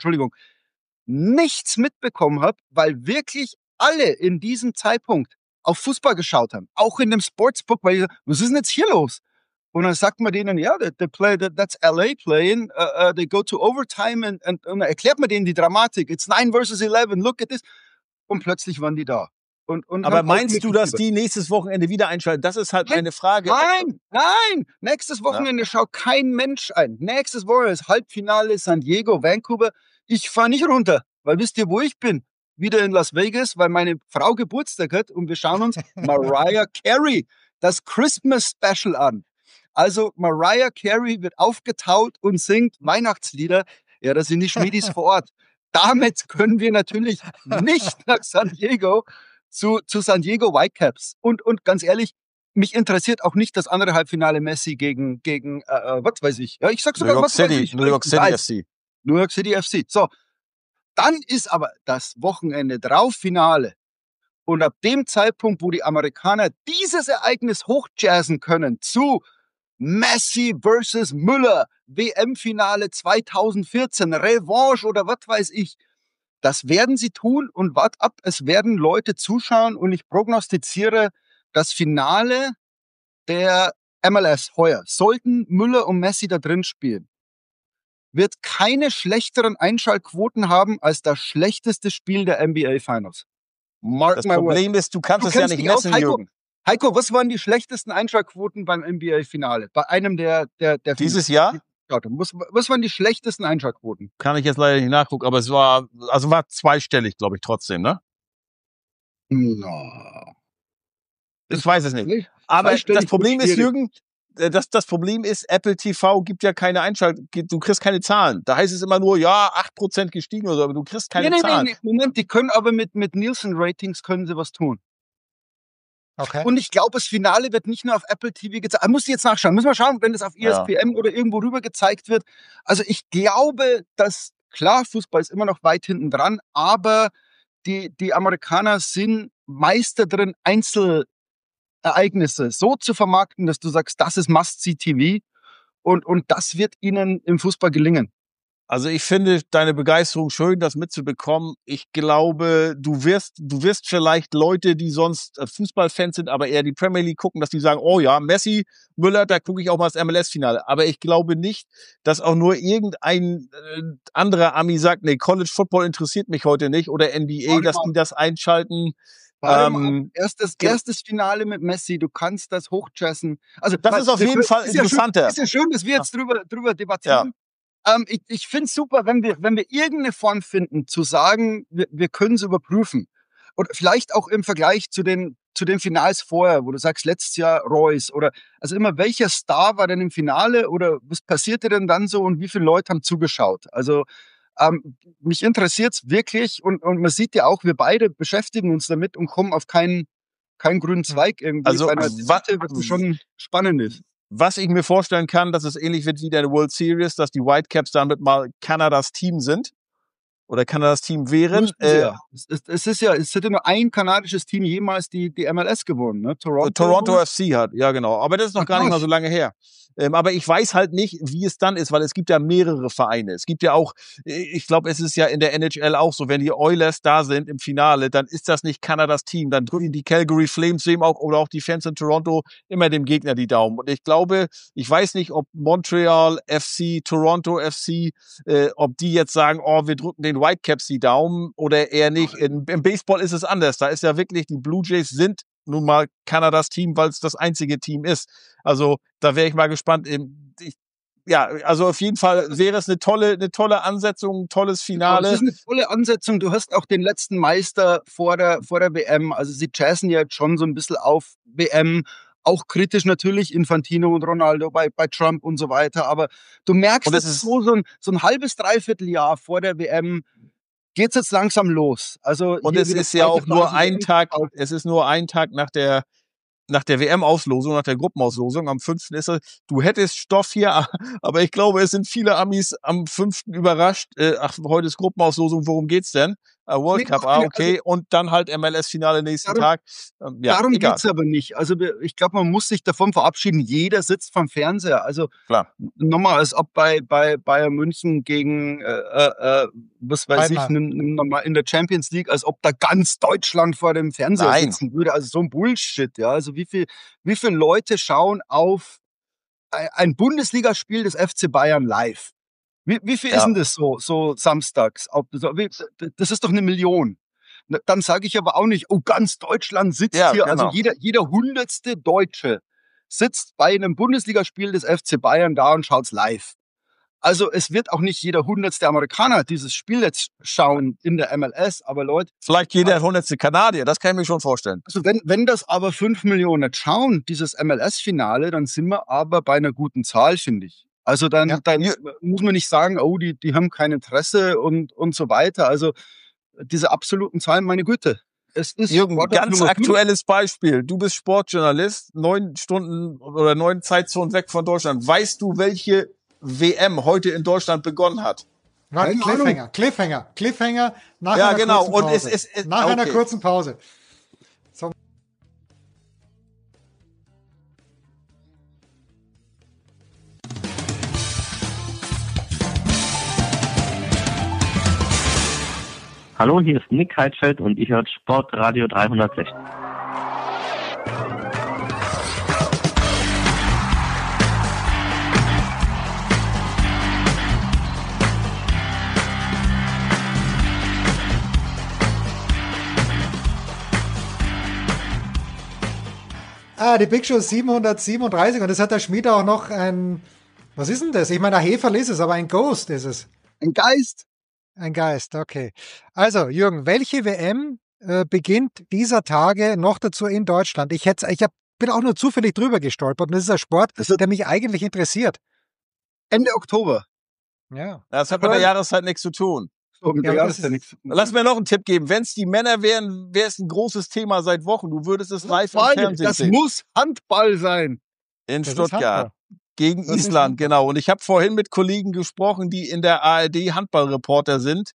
E: nichts mitbekommen habe, weil wirklich alle in diesem Zeitpunkt auf Fußball geschaut haben. Auch in dem Sportsbook, weil was ist denn jetzt hier los? Und dann sagt man denen, ja, that's LA playing, they go to overtime und dann erklärt man denen die Dramatik. It's 9 versus 11, look at this. Und plötzlich waren die da.
F: Aber meinst du, dass die nächstes Wochenende wieder einschalten? Das ist halt meine Frage.
E: Nein! Nächstes Wochenende schaut kein Mensch ein. Nächstes Wochenende ist Halbfinale San Diego, Vancouver. Ich fahre nicht runter, weil wisst ihr, wo ich bin? Wieder in Las Vegas, weil meine Frau Geburtstag hat und wir schauen uns Mariah Carey, das Christmas Special an. Also Mariah Carey wird aufgetaut und singt Weihnachtslieder. Ja, das sind die Schmiedis vor Ort. Damit können wir natürlich nicht nach San Diego zu San Diego Whitecaps. Und ganz ehrlich, mich interessiert auch nicht das andere Halbfinale Messi gegen was weiß ich. Ja, ich sag sogar,
F: New York City FC.
E: New York City FC. So, dann ist aber das Wochenende drauf Finale. Und ab dem Zeitpunkt, wo die Amerikaner dieses Ereignis hochjazzen können zu Messi versus Müller, WM-Finale 2014, Revanche oder was weiß ich, das werden sie tun und wart ab, es werden Leute zuschauen und ich prognostiziere das Finale der MLS heuer. Sollten Müller und Messi da drin spielen, wird keine schlechteren Einschaltquoten haben als das schlechteste Spiel der NBA Finals.
F: Das Problem ist, du kannst es ja nicht messen, Jürgen.
E: Heiko, was waren die schlechtesten Einschaltquoten beim NBA-Finale? Bei einem der
F: Dieses Jahr?
E: Was waren die schlechtesten Einschaltquoten?
F: Kann ich jetzt leider nicht nachgucken, aber es war zweistellig, glaube ich, trotzdem, ne?
E: No.
F: Ich weiß es nicht. Aber das Problem ist, Jürgen, das Problem ist, Apple TV gibt ja keine du kriegst keine Zahlen. Da heißt es immer nur, ja, 8% gestiegen oder so, aber du kriegst keine Zahlen.
E: Nee. Moment, die können aber mit Nielsen-Ratings können sie was tun.
A: Okay.
E: Und ich glaube, das Finale wird nicht nur auf Apple TV gezeigt. Muss ich jetzt nachschauen. Müssen wir schauen, wenn es auf ESPN oder irgendwo rüber gezeigt wird. Also ich glaube, dass, klar, Fußball ist immer noch weit hinten dran, aber die Amerikaner sind Meister drin, Einzelereignisse so zu vermarkten, dass du sagst, das ist Must-See-TV und das wird ihnen im Fußball gelingen.
F: Also ich finde deine Begeisterung schön, das mitzubekommen. Ich glaube, du wirst vielleicht Leute, die sonst Fußballfans sind, aber eher die Premier League gucken, dass die sagen, oh ja, Messi, Müller, da gucke ich auch mal das MLS-Finale. Aber ich glaube nicht, dass auch nur irgendein anderer Ami sagt, nee, College Football interessiert mich heute nicht oder NBA, dass die das einschalten.
E: Erstes Finale mit Messi, du kannst das hochjazzen. Also
F: das ist auf jeden Fall interessanter.
E: Ist ja schön, dass wir jetzt drüber debattieren. Ja. Ich finde es super, wenn wir irgendeine Form finden, zu sagen, wir können es überprüfen. Oder vielleicht auch im Vergleich zu den Finals vorher, wo du sagst, letztes Jahr Reus oder also immer, welcher Star war denn im Finale oder was passierte denn dann so und wie viele Leute haben zugeschaut? Also mich interessiert's wirklich und man sieht ja auch, wir beide beschäftigen uns damit und kommen auf keinen grünen Zweig irgendwie.
F: Also
E: bei einer Debatte, was schon spannend ist.
F: Was ich mir vorstellen kann, dass es ähnlich wird wie der World Series, dass die Whitecaps damit mal Kanadas Team sind oder Kanadas Team wären.
E: Es hätte nur ein kanadisches Team jemals die MLS gewonnen, ne?
F: Toronto FC hat, ja genau. Aber das ist noch gar nicht mal so lange her. Aber ich weiß halt nicht, wie es dann ist, weil es gibt ja mehrere Vereine. Es gibt ja auch, ich glaube, es ist ja in der NHL auch so, wenn die Oilers da sind im Finale, dann ist das nicht Kanadas Team. Dann drücken die Calgary Flames dem auch oder auch die Fans in Toronto immer dem Gegner die Daumen. Und ich glaube, ich weiß nicht, ob Montreal FC, Toronto FC, ob die jetzt sagen, oh, wir drücken den Whitecaps die Daumen oder eher nicht. Im Baseball ist es anders. Da ist ja wirklich, die Blue Jays sind nun mal Kanadas Team, weil es das einzige Team ist. Also da wäre ich mal gespannt. Also auf jeden Fall wäre es eine tolle Ansetzung, ein tolles Finale.
E: Das ist eine tolle Ansetzung. Du hast auch den letzten Meister vor der WM. Also sie jazzen ja jetzt schon so ein bisschen auf WM. Auch kritisch natürlich, Infantino und Ronaldo bei Trump und so weiter. Aber du merkst, das ist so ein halbes, dreiviertel Jahr vor der WM geht's jetzt langsam los. Also
F: und es ist ja auch nur ein Tag, es ist nur ein Tag nach der WM-Auslosung, nach der Gruppenauslosung. Am 5. ist es, du hättest Stoff hier, aber ich glaube, es sind viele Amis am 5. überrascht. Heute ist Gruppenauslosung, worum geht's denn? World Cup, okay. Also, und dann halt MLS-Finale nächsten Tag.
E: Darum geht's aber nicht. Also ich glaube, man muss sich davon verabschieden. Jeder sitzt vom Fernseher. Also nochmal, als ob bei Bayern München gegen was weiß ich, nochmal in der Champions League, als ob da ganz Deutschland vor dem Fernseher sitzen würde. Also so ein Bullshit, ja. Also wie viele Leute schauen auf ein Bundesligaspiel des FC Bayern live? Wie viel ist denn das so samstags? Das ist doch 1 Million. Dann sage ich aber auch nicht, oh, ganz Deutschland sitzt hier. Genau. Also jeder 100. Deutsche sitzt bei einem Bundesligaspiel des FC Bayern da und schaut's live. Also es wird auch nicht jeder 100. Amerikaner dieses Spiel jetzt schauen in der MLS, aber Leute...
F: Vielleicht jeder 100. Kanadier, das kann ich mir schon vorstellen.
E: Also wenn das aber 5 Millionen schauen, dieses MLS-Finale, dann sind wir aber bei einer guten Zahl, finde ich. Also dann muss man nicht sagen, oh, die haben kein Interesse und so weiter. Also diese absoluten Zahlen, meine Güte. Es ist
F: Jürgen, ganz aktuelles Beispiel. Du bist Sportjournalist, 9 Stunden oder 9 Zeitzonen weg von Deutschland. Weißt du, welche WM heute in Deutschland begonnen hat?
A: Cliffhanger. Nach einer kurzen Pause.
G: Hallo, hier ist Nick Heidfeld und ich höre Sportradio 360.
A: Die Big Show 737 und das hat der Schmied auch noch ein, was ist denn das? Ich meine, ein Heferl ist es, aber ein Ghost ist es.
E: Ein Geist.
A: Ein Geist, okay. Also, Jürgen, welche WM beginnt dieser Tage noch dazu in Deutschland? Bin auch nur zufällig drüber gestolpert und das ist ein Sport, der mich eigentlich interessiert.
E: Ende Oktober.
A: Ja.
F: Das hat mit der Jahreszeit nichts zu tun.
E: So, mit der Jahreszeit nichts zu tun.
F: Lass mir noch einen Tipp geben. Wenn es die Männer wären, wäre es ein großes Thema seit Wochen. Du würdest es live im Fernsehen sehen.
E: Das muss Handball sein.
F: In Stuttgart. Gegen Island, genau. Und ich habe vorhin mit Kollegen gesprochen, die in der ARD Handballreporter sind.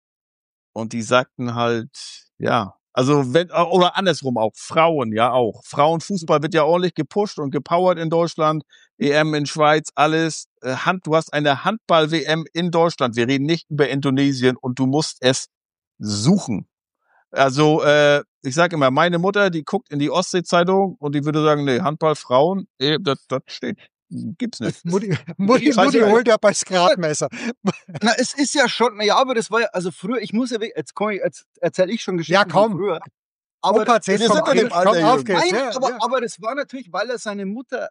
F: Und die sagten halt, ja, also oder andersrum auch, Frauen ja auch. Frauenfußball wird ja ordentlich gepusht und gepowert in Deutschland. EM in Schweiz, alles. Du hast eine Handball-WM in Deutschland. Wir reden nicht über Indonesien und du musst es suchen. Also, ich sage immer, meine Mutter, die guckt in die Ostsee-Zeitung und die würde sagen, nee, Handball, Frauen, das steht. Gibt's nicht.
A: Mutti holt ja bei Gradmesser.
E: Na, es ist ja schon, ja, aber das war ja, also früher, jetzt erzähle ich schon Geschichten
A: von
E: früher. Aber
A: Opa erzählt
E: wir sind in dem Alter,
A: auf geht's.
E: Aber das war natürlich, weil er seine Mutter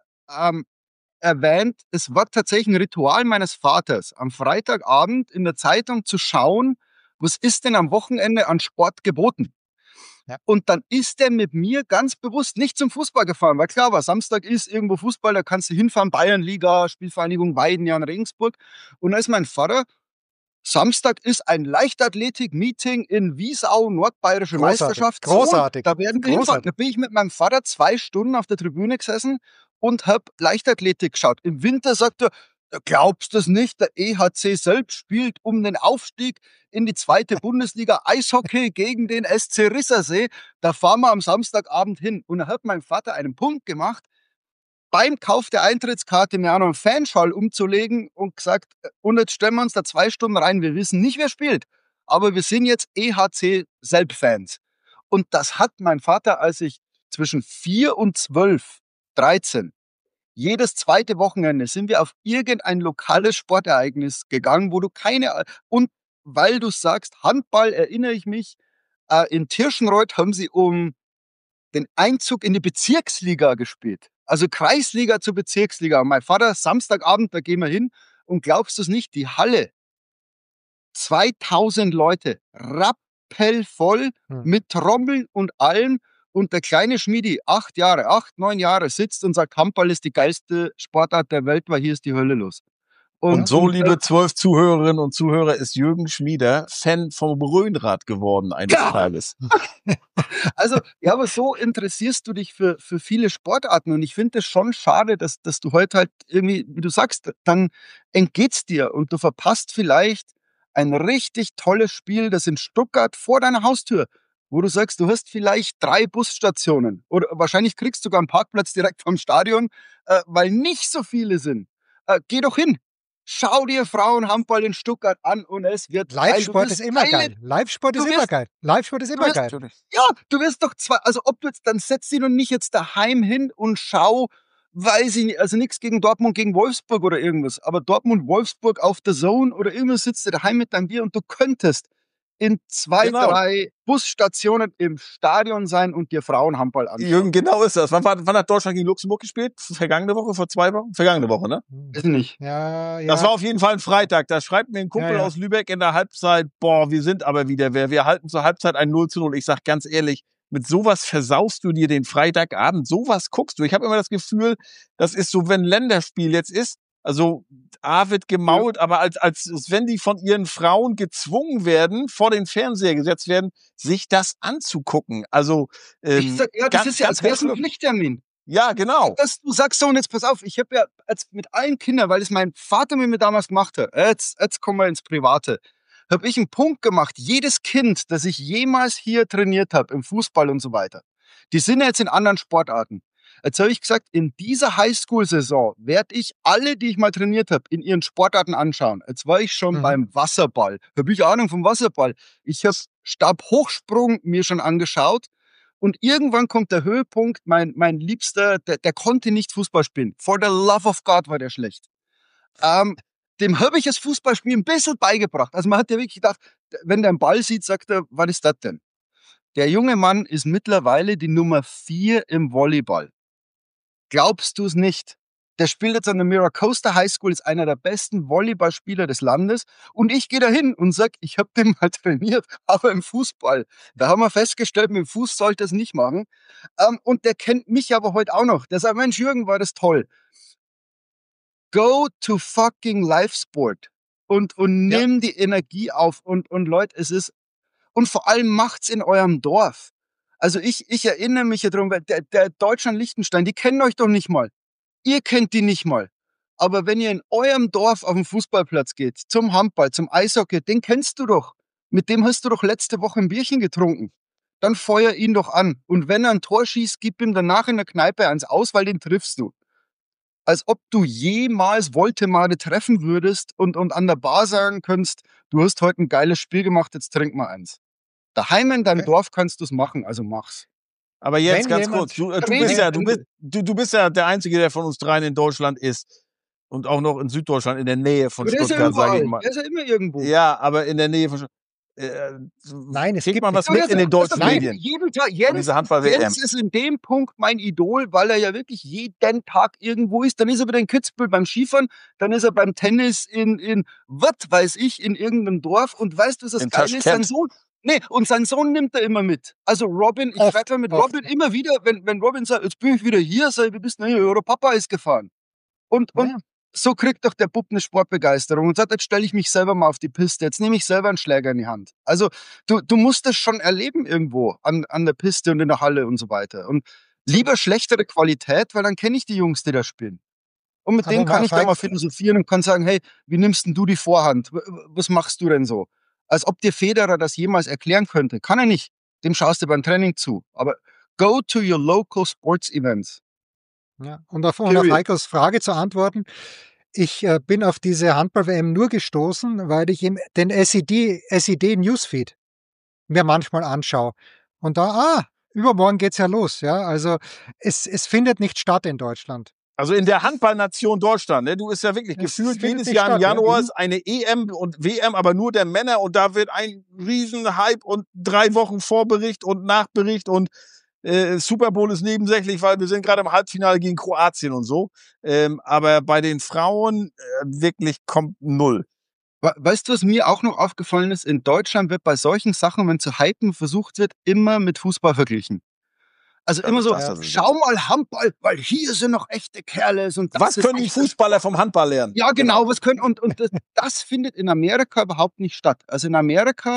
E: erwähnt, es war tatsächlich ein Ritual meines Vaters, am Freitagabend in der Zeitung zu schauen, was ist denn am Wochenende an Sport geboten. Ja. Und dann ist er mit mir ganz bewusst nicht zum Fußball gefahren, weil klar war, Samstag ist irgendwo Fußball, da kannst du hinfahren, Bayernliga, Spielvereinigung Weidenjahr in Regensburg. Und da ist mein Vater, Samstag ist ein Leichtathletik-Meeting in Wiesau, Nordbayerische Meisterschaft.
A: Großartig.
E: Da werden wir hinfahren. Da bin ich mit meinem Vater 2 Stunden auf der Tribüne gesessen und habe Leichtathletik geschaut. Im Winter sagt er, glaubst du es nicht, der EHC selbst spielt um den Aufstieg in die 2. Bundesliga Eishockey gegen den SC Rissersee. Da fahren wir am Samstagabend hin. Und da hat mein Vater einen Punkt gemacht, beim Kauf der Eintrittskarte mir auch noch einen Fanschal umzulegen und gesagt, und jetzt stellen wir uns da 2 Stunden rein. Wir wissen nicht, wer spielt, aber wir sind jetzt EHC-Selbstfans. Und das hat mein Vater, als ich zwischen 4 und 12, 13, jedes zweite Wochenende sind wir auf irgendein lokales Sportereignis gegangen, wo du und weil du sagst, Handball, erinnere ich mich, in Tirschenreuth haben sie um den Einzug in die Bezirksliga gespielt. Also Kreisliga zur Bezirksliga. Und mein Vater, Samstagabend, da gehen wir hin und glaubst du es nicht, die Halle, 2000 Leute, rappelvoll mit Trommeln und allem. Und der kleine Schmiedi, 8, 9 Jahre, sitzt und sagt, Handball ist die geilste Sportart der Welt, weil hier ist die Hölle los.
F: Und so, liebe 12 Zuhörerinnen und Zuhörer, ist Jürgen Schmieder Fan vom Rhönrad geworden eines Tages.
E: Also, ja, aber so interessierst du dich für viele Sportarten. Und ich finde es schon schade, dass du heute halt irgendwie, wie du sagst, dann entgeht's dir und du verpasst vielleicht ein richtig tolles Spiel, das in Stuttgart vor deiner Haustür, wo du sagst, du hast vielleicht 3 Busstationen oder wahrscheinlich kriegst du sogar einen Parkplatz direkt vom Stadion, weil nicht so viele sind. Geh doch hin. Schau dir Frauenhandball in Stuttgart an und es wird
A: Live-Sport ist immer geil. Live-Sport ist immer geil. Live-Sport ist immer geil.
E: Ja, du wirst doch also ob du jetzt, dann setz dich noch nicht jetzt daheim hin und schau, weiß ich nicht, also nichts gegen Dortmund, gegen Wolfsburg oder irgendwas, aber Dortmund, Wolfsburg auf der Zone oder irgendwas sitzt du daheim mit deinem Bier und du könntest in 2, 3 Busstationen im Stadion sein und dir Frauenhandball anschauen.
F: Jürgen, genau ist das. Wann hat Deutschland gegen Luxemburg gespielt? Vergangene Woche, vor 2 Wochen? Vergangene Woche, ne?
E: Ist nicht.
A: Ja.
F: Das war auf jeden Fall ein Freitag. Da schreibt mir ein Kumpel aus Lübeck in der Halbzeit, wir sind aber wieder wer. Wir halten zur Halbzeit ein 0:0. Ich sag ganz ehrlich, mit sowas versaust du dir den Freitagabend. Sowas guckst du. Ich habe immer das Gefühl, das ist so, wenn Länderspiel jetzt ist, also A wird gemault, aber als wenn die von ihren Frauen gezwungen werden, vor den Fernseher gesetzt werden, sich das anzugucken. Also
E: ich sag, ja, das ist ja, als wäre es ein Pflichttermin.
F: Ja, genau.
E: Du sagst so, und jetzt pass auf, ich habe ja mit allen Kindern, weil es mein Vater mit mir damals gemacht hat, jetzt kommen wir ins Private, habe ich einen Punkt gemacht, jedes Kind, das ich jemals hier trainiert habe, im Fußball und so weiter, die sind ja jetzt in anderen Sportarten. Jetzt habe ich gesagt, in dieser Highschool-Saison werde ich alle, die ich mal trainiert habe, in ihren Sportarten anschauen. Jetzt war ich schon beim Wasserball. Habe ich Ahnung vom Wasserball. Ich habe Stabhochsprung mir schon angeschaut. Und irgendwann kommt der Höhepunkt, mein Liebster, der konnte nicht Fußball spielen. For the love of God war der schlecht. Dem habe ich das Fußballspielen ein bisschen beigebracht. Also man hat ja wirklich gedacht, wenn der einen Ball sieht, sagt er, was ist das denn? Der junge Mann ist mittlerweile die Nummer 4 im Volleyball. Glaubst du es nicht? Der spielt jetzt an der Miracosta High School, ist einer der besten Volleyballspieler des Landes. Und ich gehe da hin und sage, ich habe den mal trainiert, aber im Fußball. Da haben wir festgestellt, mit dem Fuß sollte er es nicht machen. Und der kennt mich aber heute auch noch. Der sagt, Mensch, Jürgen, war das toll. Go to fucking Live-Sport und nimm die Energie auf. Und Leute, es ist, und vor allem macht's in eurem Dorf. Also ich erinnere mich ja drum, der Deutschland-Liechtenstein, die kennen euch doch nicht mal. Ihr kennt die nicht mal. Aber wenn ihr in eurem Dorf auf den Fußballplatz geht, zum Handball, zum Eishockey, den kennst du doch. Mit dem hast du doch letzte Woche ein Bierchen getrunken. Dann feuer ihn doch an. Und wenn er ein Tor schießt, gib ihm danach in der Kneipe eins aus, weil den triffst du. Als ob du jemals Voltemade treffen würdest und an der Bar sagen könntest, du hast heute ein geiles Spiel gemacht, jetzt trink mal eins. Daheim in deinem Dorf kannst du es machen, also mach's.
F: Aber jetzt ganz kurz, du bist ja der Einzige, der von uns dreien in Deutschland ist. Und auch noch in Süddeutschland, in der Nähe von Stuttgart, sage ich mal.
E: Der ist ja immer irgendwo.
F: Ja, aber in der Nähe von
A: Nein, es gibt
F: man was mit in den deutschen Medien.
E: Jeden Tag, Jens ist in dem Punkt mein Idol, weil er ja wirklich jeden Tag irgendwo ist. Dann ist er wieder in Kitzbühel beim Skifahren, dann ist er beim Tennis in was weiß ich, in irgendeinem Dorf. Und weißt du, was das Geile ist? Sein Sohn, und sein Sohn nimmt er immer mit. Also Robin, ich werde mit Robin immer wieder, wenn Robin sagt, jetzt bin ich wieder hier, sag ich, wie bist du hier? Oder Papa ist gefahren. Und so kriegt doch der Bub eine Sportbegeisterung und sagt, jetzt stelle ich mich selber mal auf die Piste, jetzt nehme ich selber einen Schläger in die Hand. Also du musst das schon erleben irgendwo an der Piste und in der Halle und so weiter. Und lieber schlechtere Qualität, weil dann kenne ich die Jungs, die da spielen. Und mit denen kann ich dann mal philosophieren und kann sagen, hey, wie nimmst denn du die Vorhand? Was machst du denn so? Als ob dir Federer das jemals erklären könnte. Kann er nicht. Dem schaust du beim Training zu. Aber go to your local sports events.
A: Ja, und auf Heikos Frage zu antworten. Ich bin auf diese Handball-WM nur gestoßen, weil ich den SED Newsfeed mir manchmal anschaue. Und da, übermorgen geht's ja los. Ja, also es findet nicht statt in Deutschland.
F: Also in der Handballnation Deutschland, ne? Du ist ja wirklich gefühlt jedes Jahr im Januar ist eine EM und WM, aber nur der Männer und da wird ein Riesenhype und 3 Wochen Vorbericht und Nachbericht und Super Bowl ist nebensächlich, weil wir sind gerade im Halbfinale gegen Kroatien und so. Aber bei den Frauen wirklich kommt null.
E: Weißt du, was mir auch noch aufgefallen ist? In Deutschland wird bei solchen Sachen, wenn zu hypen versucht wird, immer mit Fußball verglichen. Also immer so, schau mal Handball, weil hier sind noch echte Kerle. Und
F: was können die Fußballer vom Handball lernen?
E: Ja, genau, was können, und das findet in Amerika überhaupt nicht statt. Also in Amerika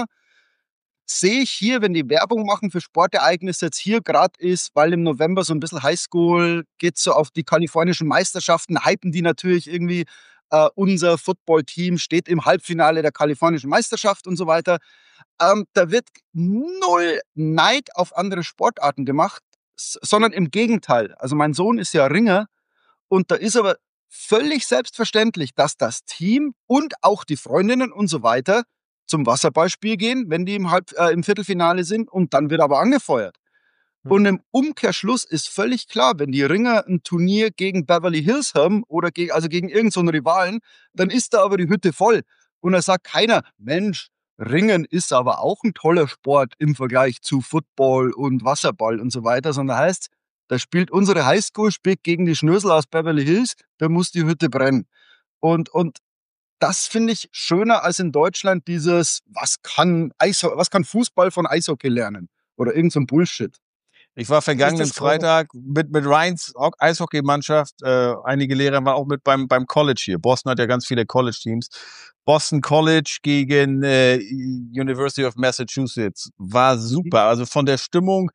E: sehe ich hier, wenn die Werbung machen für Sportereignisse jetzt hier gerade ist, weil im November so ein bisschen Highschool geht so auf die kalifornischen Meisterschaften, hypen die natürlich irgendwie, unser Footballteam steht im Halbfinale der kalifornischen Meisterschaft und so weiter. Da wird null Neid auf andere Sportarten gemacht, sondern im Gegenteil. Also mein Sohn ist ja Ringer und da ist aber völlig selbstverständlich, dass das Team und auch die Freundinnen und so weiter zum Wasserballspiel gehen, wenn die im Viertelfinale sind und dann wird aber angefeuert. Und im Umkehrschluss ist völlig klar, wenn die Ringer ein Turnier gegen Beverly Hills haben oder gegen irgendeinen so Rivalen, dann ist da aber die Hütte voll. Und da sagt keiner, Mensch, Ringen ist aber auch ein toller Sport im Vergleich zu Football und Wasserball und so weiter, sondern heißt, da spielt unsere Highschool spielt gegen die Schnösel aus Beverly Hills, da muss die Hütte brennen. Und das finde ich schöner als in Deutschland dieses, was kann Fußball von Eishockey lernen? Oder irgend so ein Bullshit.
F: Ich war vergangenen Freitag mit Ryans Eishockeymannschaft, einige Lehrer waren auch mit beim College hier. Boston hat ja ganz viele College-Teams. Boston College gegen University of Massachusetts war super. Also von der Stimmung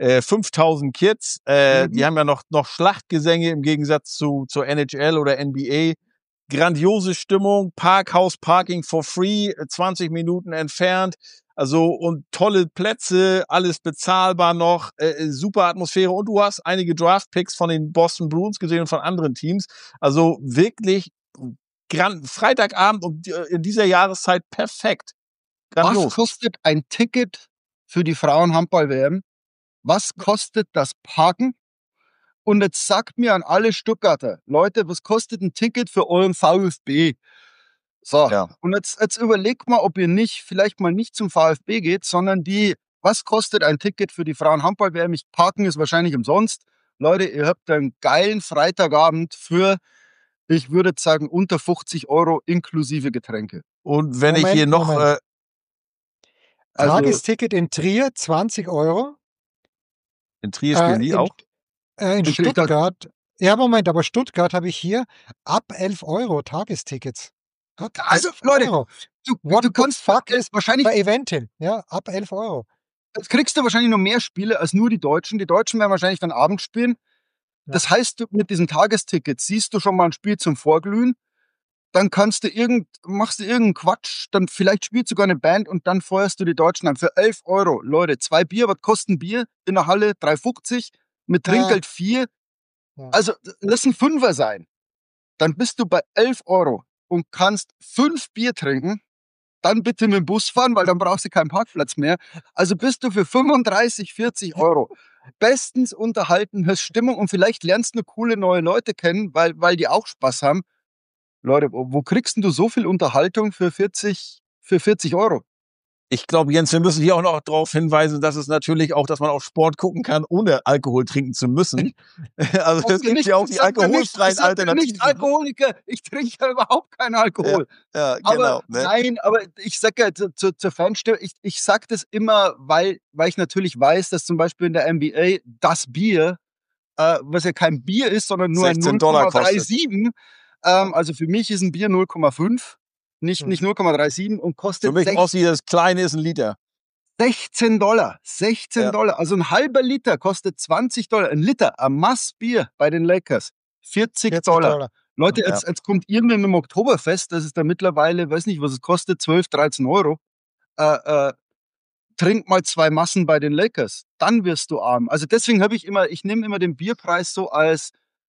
F: 5000 Kids. Die haben ja noch Schlachtgesänge im Gegensatz zur NHL oder NBA. Grandiose Stimmung, Parkhaus, Parking for free, 20 Minuten entfernt. Also, und tolle Plätze, alles bezahlbar noch, super Atmosphäre. Und du hast einige Draft-Picks von den Boston Bruins gesehen und von anderen Teams. Also wirklich Freitagabend und in dieser Jahreszeit perfekt. Grandios.
E: Was kostet ein Ticket für die Frauen-Handball-WM? Was kostet das Parken? Und jetzt sagt mir an alle Stuttgarter, Leute, was kostet ein Ticket für euren VfB? So, ja. Und jetzt überlegt mal, ob ihr vielleicht mal nicht zum VfB geht, sondern was kostet ein Ticket für die Frauen-Handball-WM? Parken ist wahrscheinlich umsonst. Leute, ihr habt einen geilen Freitagabend für, ich würde sagen, unter 50 € inklusive Getränke.
F: Und wenn ich hier noch...
A: Tagesticket in Trier, 20 €.
F: In Trier spielen die auch?
A: In Stuttgart. Ja, Moment, aber Stuttgart habe ich hier ab 11 € Tagestickets.
E: Also, Leute, du kannst wahrscheinlich
A: bei Eventim, ja, ab 11 €.
E: Jetzt kriegst du wahrscheinlich noch mehr Spiele als nur die Deutschen. Die Deutschen werden wahrscheinlich dann Abend spielen. Ja. Das heißt, mit diesem Tagesticket siehst du schon mal ein Spiel zum Vorglühen. Dann machst du irgendeinen Quatsch, dann vielleicht spielst du sogar eine Band und dann feuerst du die Deutschen an. Für 11 €. Leute, 2 Bier, was kostet ein Bier in der Halle? 3,50, mit Trinkgeld 4. Ja. Also, lass ein Fünfer sein. Dann bist du bei 11 € und kannst 5 Bier trinken. Dann bitte mit dem Bus fahren, weil dann brauchst du keinen Parkplatz mehr. Also bist du für 35, 40 € bestens unterhalten, hast Stimmung und vielleicht lernst du coole neue Leute kennen, weil die auch Spaß haben. Leute, wo kriegst du so viel Unterhaltung für 40 €?
F: Ich glaube, Jens, wir müssen hier auch noch darauf hinweisen, dass es natürlich auch, dass man auch Sport gucken kann, ohne Alkohol trinken zu müssen. Also es gibt ja auch die alkoholfreien Alternativen.
E: Ich bin nicht Alkoholiker, ich trinke ja überhaupt keinen Alkohol.
F: Ja, genau.
E: Aber nein, aber ich sage ja zur Fanstimme, ich sage das immer, weil ich natürlich weiß, dass zum Beispiel in der NBA das Bier, was ja kein Bier ist, sondern nur ein 0,37, also für mich ist ein Bier 0,5. Nicht 0,37 und kostet.
F: Für mich aussieht, das kleine ist ein Liter.
E: $16. $16. Also ein halber Liter kostet $20. Ein Liter, ein Massbier bei den Lakers. $40. Leute, jetzt kommt irgendwann mit dem Oktoberfest, das ist da mittlerweile, weiß nicht, was es kostet, 12, 13 €. Trink mal 2 Massen bei den Lakers. Dann wirst du arm. Also deswegen ich nehme immer den Bierpreis so als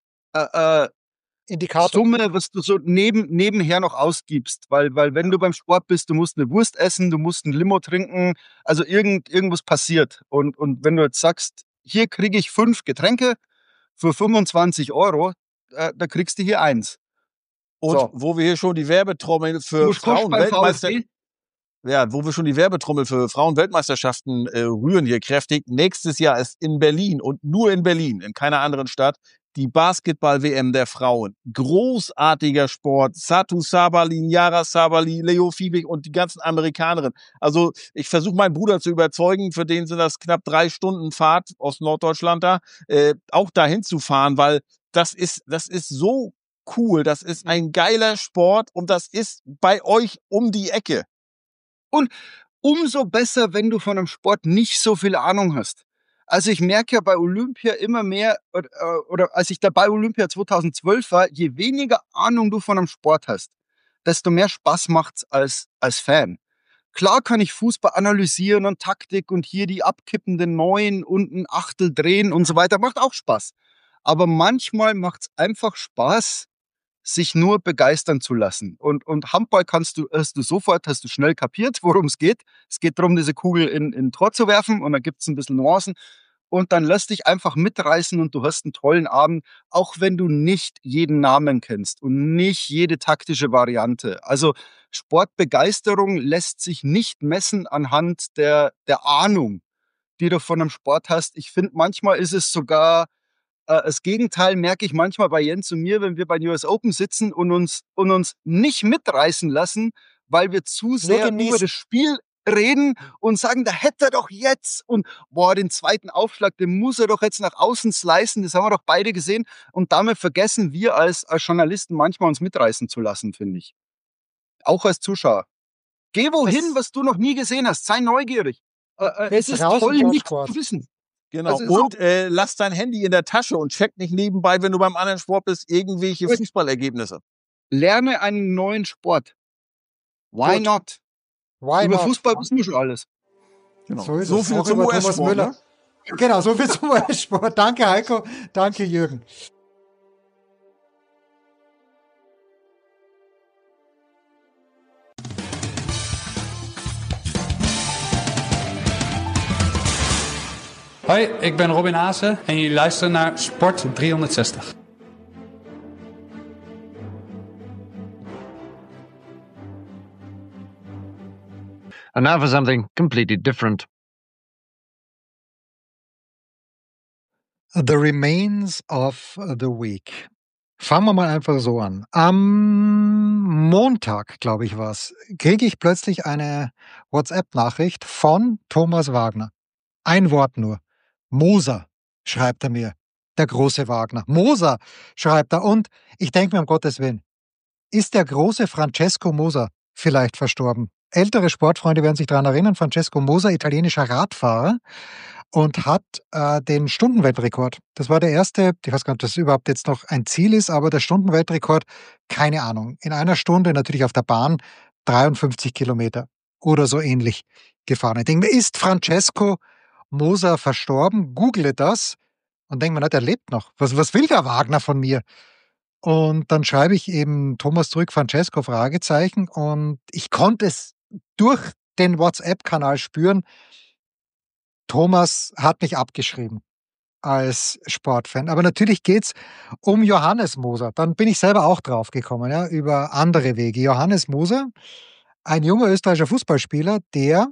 A: Indikator.
E: Summe, was du so nebenher noch ausgibst, weil wenn du beim Sport bist, du musst eine Wurst essen, du musst ein Limo trinken, also irgendwas passiert. Und wenn du jetzt sagst, hier kriege ich 5 Getränke für 25 €, da kriegst du hier 1.
F: Und so. Wo wir hier schon die Werbetrommel für Frauenweltmeisterschaften, wo wir schon die Werbetrommel für Frauenweltmeisterschaften rühren hier kräftig. Nächstes Jahr ist in Berlin und nur in Berlin, in keiner anderen Stadt, die Basketball-WM der Frauen. Großartiger Sport. Satu Sabali, Yara Sabali, Leo Fiebig und die ganzen Amerikanerinnen. Also ich versuche meinen Bruder zu überzeugen, für den sind das knapp 3 Stunden Fahrt aus Norddeutschland da, auch dahin zu fahren, weil das ist so cool. Das ist ein geiler Sport und das ist bei euch um die Ecke.
E: Und umso besser, wenn du von einem Sport nicht so viel Ahnung hast. Also ich merke ja bei Olympia immer mehr, oder als ich da bei Olympia 2012 war, je weniger Ahnung du von einem Sport hast, desto mehr Spaß macht's als Fan. Klar kann ich Fußball analysieren und Taktik und hier die abkippenden Neuen und ein Achtel drehen und so weiter, macht auch Spaß. Aber manchmal macht's einfach Spaß, sich nur begeistern zu lassen. Und Handball hast du schnell kapiert, worum es geht. Es geht darum, diese Kugel in Tor zu werfen und dann gibt's ein bisschen Nuancen. Und dann lass dich einfach mitreißen und du hast einen tollen Abend, auch wenn du nicht jeden Namen kennst und nicht jede taktische Variante. Also Sportbegeisterung lässt sich nicht messen anhand der Ahnung, die du von einem Sport hast. Ich finde, manchmal ist es sogar das Gegenteil, merke ich manchmal bei Jens und mir, wenn wir bei US Open sitzen und uns nicht mitreißen lassen, weil wir zu sehr über das Spiel reden und sagen, da hätte er doch jetzt und den zweiten Aufschlag, den muss er doch jetzt nach außen slicen, das haben wir doch beide gesehen und damit vergessen wir als Journalisten manchmal uns mitreißen zu lassen, finde ich. Auch als Zuschauer. Geh wohin, was du noch nie gesehen hast, sei neugierig. Es ist toll, nichts zu wissen.
F: Genau, und lass dein Handy in der Tasche und check nicht nebenbei, wenn du beim anderen Sport bist, irgendwelche Fußballergebnisse.
E: Lerne einen neuen Sport. Why not? Über Fußball wissen wir schon alles.
H: Genau.
A: So viel zum US-Sport. Ne? Genau, so viel zum US-Sport. Danke, Heiko. Danke, Jürgen.
I: Hoi, ik ben Robin Haase en jullie luisteren naar Sport 360.
J: And now for something completely different.
A: The remains of the week. Fangen wir mal einfach so an. Am Montag, glaube ich war's, kriege ich plötzlich eine WhatsApp-Nachricht von Thomas Wagner. Ein Wort nur. Moser, schreibt er mir. Der große Wagner. Moser, schreibt er. Und ich denke mir, um Gottes Willen, ist der große Francesco Moser vielleicht verstorben? Ältere Sportfreunde werden sich daran erinnern, Francesco Moser, italienischer Radfahrer, und hat den Stundenweltrekord. Das war der erste, ich weiß gar nicht, ob das überhaupt jetzt noch ein Ziel ist, aber der Stundenweltrekord, keine Ahnung, in einer Stunde natürlich auf der Bahn 53 Kilometer oder so ähnlich gefahren. Ich denke mir, ist Francesco Moser verstorben? Google das und denke mir, na, der lebt noch. Was will der Wagner von mir? Und dann schreibe ich eben Thomas zurück, Francesco, Fragezeichen, und ich konnte es durch den WhatsApp-Kanal spüren, Thomas hat mich abgeschrieben als Sportfan. Aber natürlich geht's um Johannes Moser. Dann bin ich selber auch drauf gekommen, ja, über andere Wege. Johannes Moser, ein junger österreichischer Fußballspieler, der,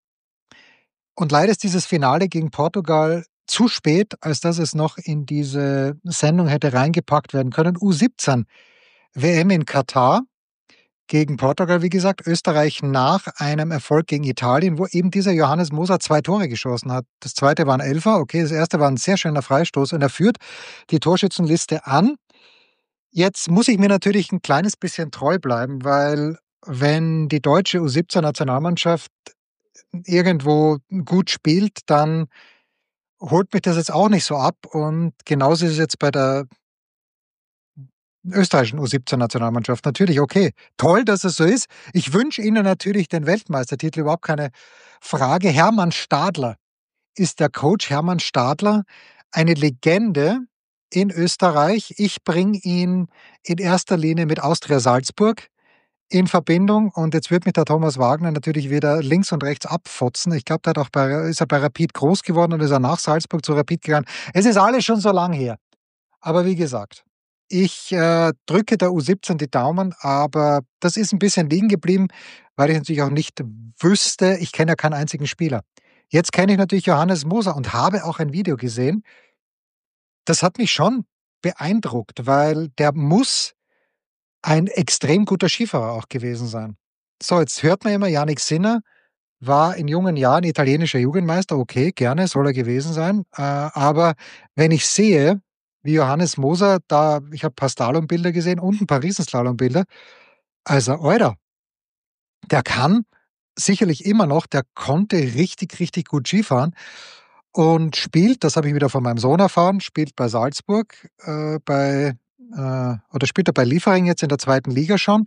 A: und leider ist dieses Finale gegen Portugal zu spät, als dass es noch in diese Sendung hätte reingepackt werden können. U17 WM in Katar gegen Portugal, wie gesagt, Österreich nach einem Erfolg gegen Italien, wo eben dieser Johannes Moser 2 Tore geschossen hat. Das zweite war ein Elfer, okay, das erste war ein sehr schöner Freistoß und er führt die Torschützenliste an. Jetzt muss ich mir natürlich ein kleines bisschen treu bleiben, weil wenn die deutsche U17-Nationalmannschaft irgendwo gut spielt, dann holt mich das jetzt auch nicht so ab, und genauso ist es jetzt bei der österreichischen U17-Nationalmannschaft. Natürlich, okay, toll, dass es so ist. Ich wünsche Ihnen natürlich den Weltmeistertitel, überhaupt keine Frage. Hermann Stadler ist der Coach. Hermann Stadler, eine Legende in Österreich. Ich bringe ihn in erster Linie mit Austria Salzburg in Verbindung, und jetzt wird mich der Thomas Wagner natürlich wieder links und rechts abfotzen. Ich glaube, ist er bei Rapid groß geworden und ist er nach Salzburg zu Rapid gegangen. Es ist alles schon so lang her. Aber wie gesagt, ich drücke der U17 die Daumen, aber das ist ein bisschen liegen geblieben, weil ich natürlich auch nicht wüsste, ich kenne ja keinen einzigen Spieler. Jetzt kenne ich natürlich Johannes Moser und habe auch ein Video gesehen. Das hat mich schon beeindruckt, weil der muss ein extrem guter Skifahrer auch gewesen sein. So, jetzt hört man immer, Jannik Sinner war in jungen Jahren italienischer Jugendmeister. Okay, gerne, soll er gewesen sein. Aber wenn ich sehe, wie Johannes Moser, ich habe ein paar Slalombilder gesehen und ein paar Riesenslalombilder, also, Alter, der kann sicherlich immer noch, der konnte richtig, richtig gut Skifahren und spielt, das habe ich wieder von meinem Sohn erfahren, spielt bei Salzburg, oder spielt er bei Liefering jetzt in der 2. Liga schon.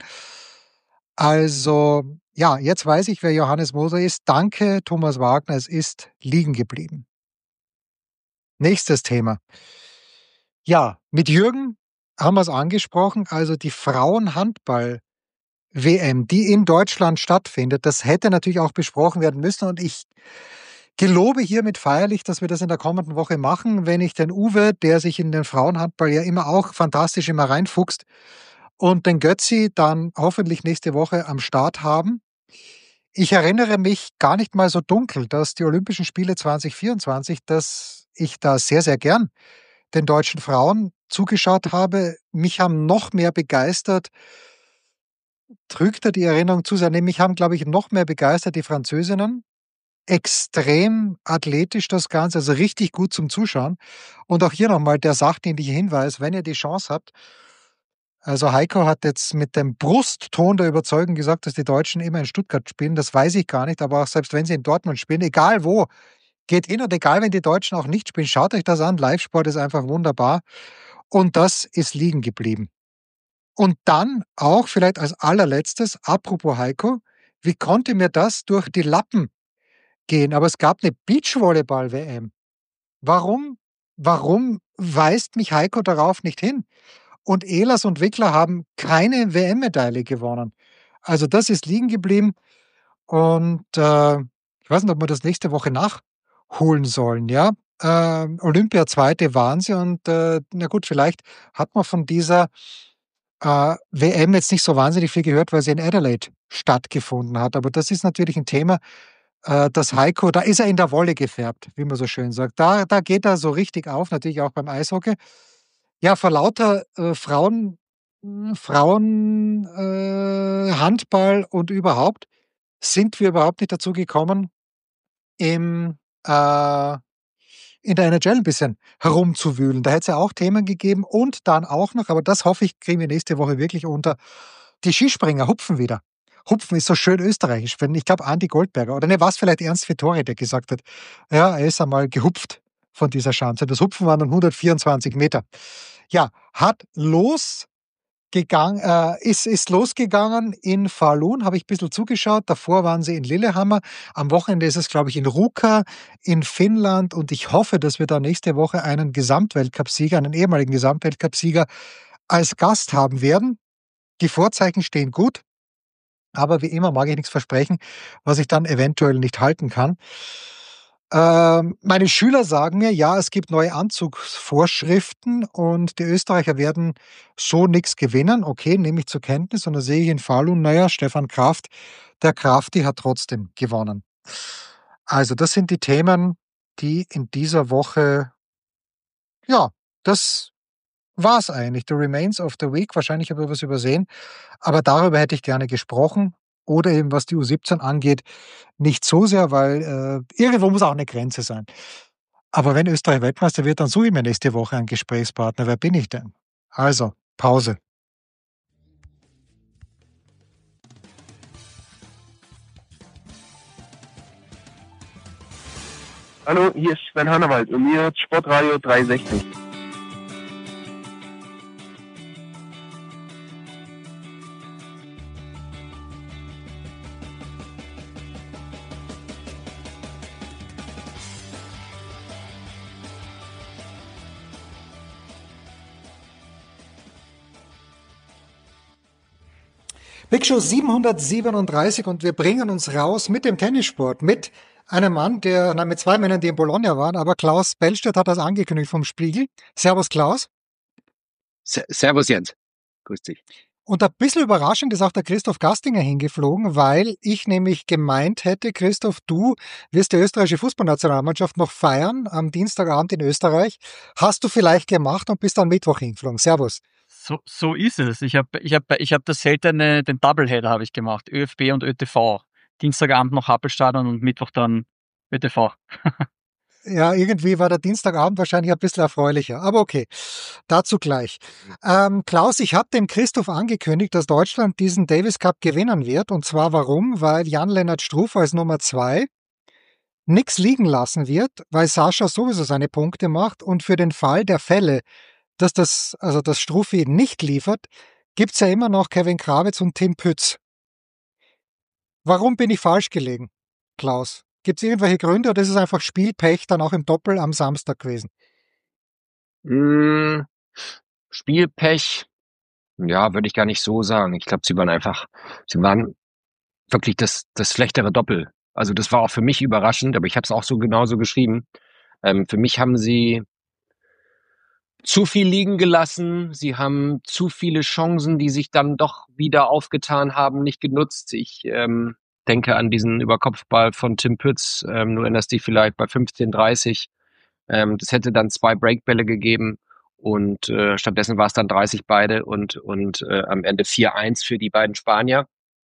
A: Also, ja, jetzt weiß ich, wer Johannes Moser ist. Danke, Thomas Wagner, es ist liegen geblieben. Nächstes Thema. Ja, mit Jürgen haben wir es angesprochen, also die Frauenhandball-WM, die in Deutschland stattfindet, das hätte natürlich auch besprochen werden müssen, und ich gelobe hiermit feierlich, dass wir das in der kommenden Woche machen, wenn ich den Uwe, der sich in den Frauenhandball ja immer auch fantastisch immer reinfuchst, und den Götzi dann hoffentlich nächste Woche am Start haben. Ich erinnere mich gar nicht mal so dunkel, dass die Olympischen Spiele 2024, dass ich da sehr, sehr gern den deutschen Frauen zugeschaut habe. Mich haben noch mehr begeistert, trügt da die Erinnerung zu sehr, mich haben, glaube ich, noch mehr begeistert die Französinnen. Extrem athletisch das Ganze, also richtig gut zum Zuschauen. Und auch hier nochmal der sachdienliche Hinweis, wenn ihr die Chance habt. Also Heiko hat jetzt mit dem Brustton der Überzeugung gesagt, dass die Deutschen immer in Stuttgart spielen. Das weiß ich gar nicht, aber auch selbst wenn sie in Dortmund spielen, egal wo, geht hin, und egal, wenn die Deutschen auch nicht spielen, schaut euch das an. Live-Sport ist einfach wunderbar. Und das ist liegen geblieben. Und dann auch vielleicht als allerletztes, apropos Heiko, wie konnte mir das durch die Lappen gehen, aber es gab eine Beachvolleyball-WM. Warum weist mich Heiko darauf nicht hin? Und Ehlers und Wickler haben keine WM-Medaille gewonnen. Also das ist liegen geblieben. Und ich weiß nicht, ob wir das nächste Woche nachholen sollen. Ja, Olympia Zweite waren sie. Und na gut, vielleicht hat man von dieser WM jetzt nicht so wahnsinnig viel gehört, weil sie in Adelaide stattgefunden hat. Aber das ist natürlich ein Thema, das Heiko, da ist er in der Wolle gefärbt, wie man so schön sagt. Da geht er so richtig auf, natürlich auch beim Eishockey. Ja, vor lauter Handball und überhaupt sind wir überhaupt nicht dazu gekommen, in der NHL ein bisschen herumzuwühlen. Da hätte es ja auch Themen gegeben und dann auch noch, aber das hoffe ich, kriegen wir nächste Woche wirklich unter, die Skispringer hupfen wieder. Hupfen ist so schön österreichisch. Ich glaube, Andi Goldberger, oder ne, was vielleicht Ernst Vittori, der gesagt hat, ja, er ist einmal gehupft von dieser Schanze. Das Hupfen waren dann 124 Meter. Ja, ist losgegangen in Falun, habe ich ein bisschen zugeschaut. Davor waren sie in Lillehammer. Am Wochenende ist es, glaube ich, in Ruka in Finnland. Und ich hoffe, dass wir da nächste Woche einen Gesamtweltcupsieger, einen ehemaligen Gesamtweltcupsieger als Gast haben werden. Die Vorzeichen stehen gut. Aber wie immer mag ich nichts versprechen, was ich dann eventuell nicht halten kann. Meine Schüler sagen mir, ja, es gibt neue Anzugsvorschriften und die Österreicher werden so nichts gewinnen. Okay, nehme ich zur Kenntnis und dann sehe ich in Falun, naja, Stefan Kraft, der Krafti hat trotzdem gewonnen. Also das sind die Themen, die in dieser Woche, ja, das war's eigentlich. The Remains of the Week, wahrscheinlich habe ich was übersehen, aber darüber hätte ich gerne gesprochen. Oder eben, was die U17 angeht, nicht so sehr, weil irgendwo muss auch eine Grenze sein. Aber wenn Österreich Weltmeister wird, dann suche ich mir nächste Woche einen Gesprächspartner. Wer bin ich denn? Also, Pause.
H: Hallo, hier ist Sven Hannawald und mir hört Sportradio 360.
A: Big Show 737 und wir bringen uns raus mit dem Tennissport, mit einem Mann, mit zwei Männern, die in Bologna waren, aber Klaus Bellstedt hat das angekündigt vom Spiegel. Servus Klaus.
K: Servus Jens. Grüß dich.
A: Und ein bisschen überraschend ist auch der Christoph Gastinger hingeflogen, weil ich nämlich gemeint hätte, Christoph, du wirst die österreichische Fußballnationalmannschaft noch feiern am Dienstagabend in Österreich. Hast du vielleicht gemacht und bist am Mittwoch hingeflogen. Servus.
L: So ist es. Ich hab das seltene, den Doubleheader habe ich gemacht. ÖFB und ÖTV. Dienstagabend noch Happelstadion und Mittwoch dann ÖTV.
A: Ja, irgendwie war der Dienstagabend wahrscheinlich ein bisschen erfreulicher. Aber okay, dazu gleich. Klaus, ich habe dem Christoph angekündigt, dass Deutschland diesen Davis Cup gewinnen wird. Und zwar warum? Weil Jan-Lennart Struff als Nummer 2 nichts liegen lassen wird, weil Sascha sowieso seine Punkte macht. Und für den Fall der Fälle, dass Struffi nicht liefert, gibt's ja immer noch Kevin Krawitz und Tim Pütz. Warum bin ich falsch gelegen, Klaus? Gibt's irgendwelche Gründe oder ist es einfach Spielpech dann auch im Doppel am Samstag gewesen?
K: Spielpech, ja, würde ich gar nicht so sagen. Ich glaube, sie waren wirklich das schlechtere Doppel. Also das war auch für mich überraschend, aber ich habe es auch so genauso geschrieben. Für mich haben sie zu viel liegen gelassen. Sie haben zu viele Chancen, die sich dann doch wieder aufgetan haben, nicht genutzt. Ich denke an diesen Überkopfball von Tim Pütz. Du erinnerst dich vielleicht bei 15:30. Das hätte dann 2 Breakbälle gegeben und stattdessen war es dann 30 beide und am Ende 4-1 für die beiden Spanier.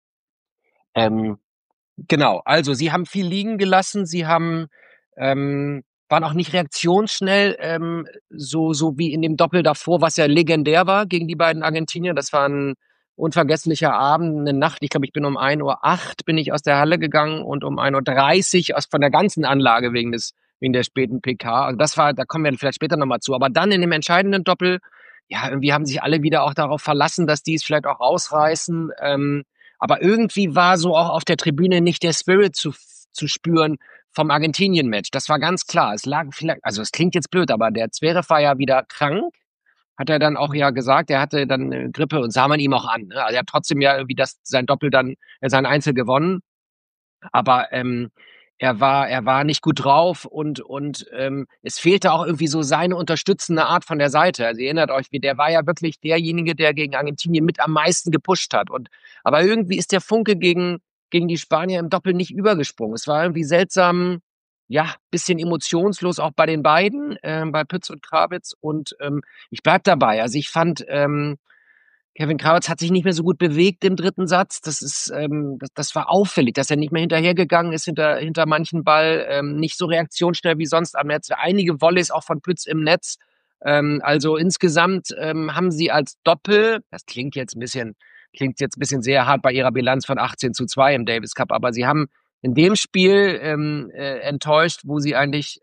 K: Genau, also sie haben viel liegen gelassen. Sie haben waren auch nicht reaktionsschnell, so wie in dem Doppel davor, was ja legendär war gegen die beiden Argentinier. Das war ein unvergesslicher Abend, eine Nacht. Ich glaube, ich bin um 1:08 Uhr bin ich aus der Halle gegangen und um 1:30 Uhr von der ganzen Anlage wegen der späten PK. Also da kommen wir vielleicht später nochmal zu. Aber dann in dem entscheidenden Doppel, ja, irgendwie haben sich alle wieder auch darauf verlassen, dass die es vielleicht auch rausreißen. Aber irgendwie war so auch auf der Tribüne nicht der Spirit zu spüren vom Argentinien-Match. Das war ganz klar. Es lag vielleicht, also es klingt jetzt blöd, aber der Zverev war ja wieder krank. Hat er dann auch ja gesagt, er hatte dann Grippe und sah man ihm auch an. Ne? Also er hat trotzdem ja irgendwie sein Doppel dann, sein Einzel gewonnen. Aber er war nicht gut drauf und es fehlte auch irgendwie so seine unterstützende Art von der Seite. Also ihr erinnert euch, der war ja wirklich derjenige, der gegen Argentinien mit am meisten gepusht hat. Aber irgendwie ist der Funke gegen die Spanier im Doppel nicht übergesprungen. Es war irgendwie seltsam, ja, bisschen emotionslos auch bei den beiden, bei Pütz und Krawitz. Und ich bleib dabei. Also ich fand, Kevin Krawitz hat sich nicht mehr so gut bewegt im dritten Satz. Das ist, das war auffällig, dass er nicht mehr hinterhergegangen ist hinter manchen Ball, nicht so reaktionsschnell wie sonst am Netz. Einige Volleys auch von Pütz im Netz. Also insgesamt haben sie als Doppel, das klingt jetzt ein bisschen sehr hart bei ihrer Bilanz von 18:2 im Davis Cup, aber sie haben in dem Spiel enttäuscht, wo sie eigentlich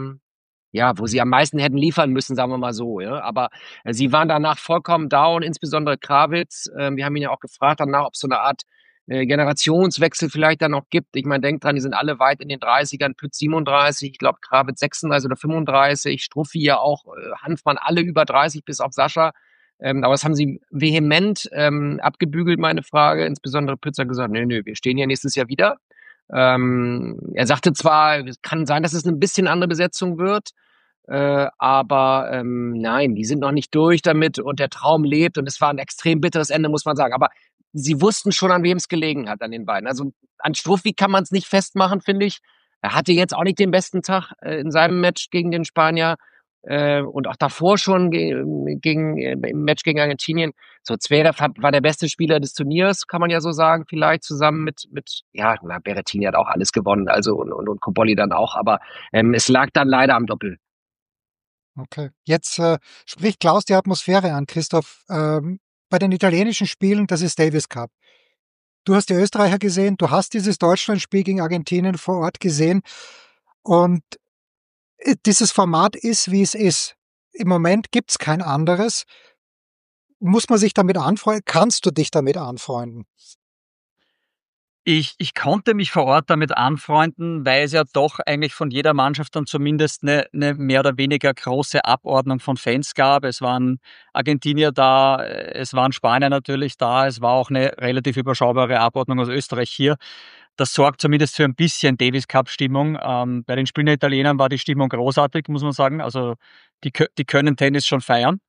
K: wo sie am meisten hätten liefern müssen, sagen wir mal so. Ja? Aber sie waren danach vollkommen down, insbesondere Krawitz. Wir haben ihn ja auch gefragt danach, ob es so eine Art Generationswechsel vielleicht dann noch gibt. Ich meine, denkt dran, die sind alle weit in den 30ern, Pütz 37, ich glaube Krawitz 36 oder 35, Struffi ja auch, Hanfmann alle über 30 bis auf Sascha. Aber das haben sie vehement abgebügelt, meine Frage. Insbesondere Pütz hat gesagt, nö, wir stehen ja nächstes Jahr wieder. Er sagte zwar, es kann sein, dass es ein bisschen andere Besetzung wird, aber nein, die sind noch nicht durch damit und der Traum lebt und es war ein extrem bitteres Ende, muss man sagen. Aber sie wussten schon, an wem es gelegen hat, an den beiden. Also an Struffi kann man es nicht festmachen, finde ich. Er hatte jetzt auch nicht den besten Tag in seinem Match gegen den Spanier. Und auch davor schon im Match gegen Argentinien. So, Zverev war der beste Spieler des Turniers, kann man ja so sagen, vielleicht zusammen mit Berrettini hat auch alles gewonnen, also und Cobolli dann auch, aber es lag dann leider am Doppel.
A: Okay, jetzt spricht Klaus die Atmosphäre an, Christoph. Bei den italienischen Spielen, das ist Davis Cup. Du hast die Österreicher gesehen, du hast dieses Deutschlandspiel gegen Argentinien vor Ort gesehen und dieses Format ist, wie es ist. Im Moment gibt's kein anderes. Muss man sich damit anfreunden? Kannst du dich damit anfreunden?
L: Ich konnte mich vor Ort damit anfreunden, weil es ja doch eigentlich von jeder Mannschaft dann zumindest eine mehr oder weniger große Abordnung von Fans gab. Es waren Argentinier da, es waren Spanier natürlich da, es war auch eine relativ überschaubare Abordnung aus Österreich hier. Das sorgt zumindest für ein bisschen Davis-Cup-Stimmung. Bei den Spielen der Italienern war die Stimmung großartig, muss man sagen. Also die können Tennis schon feiern.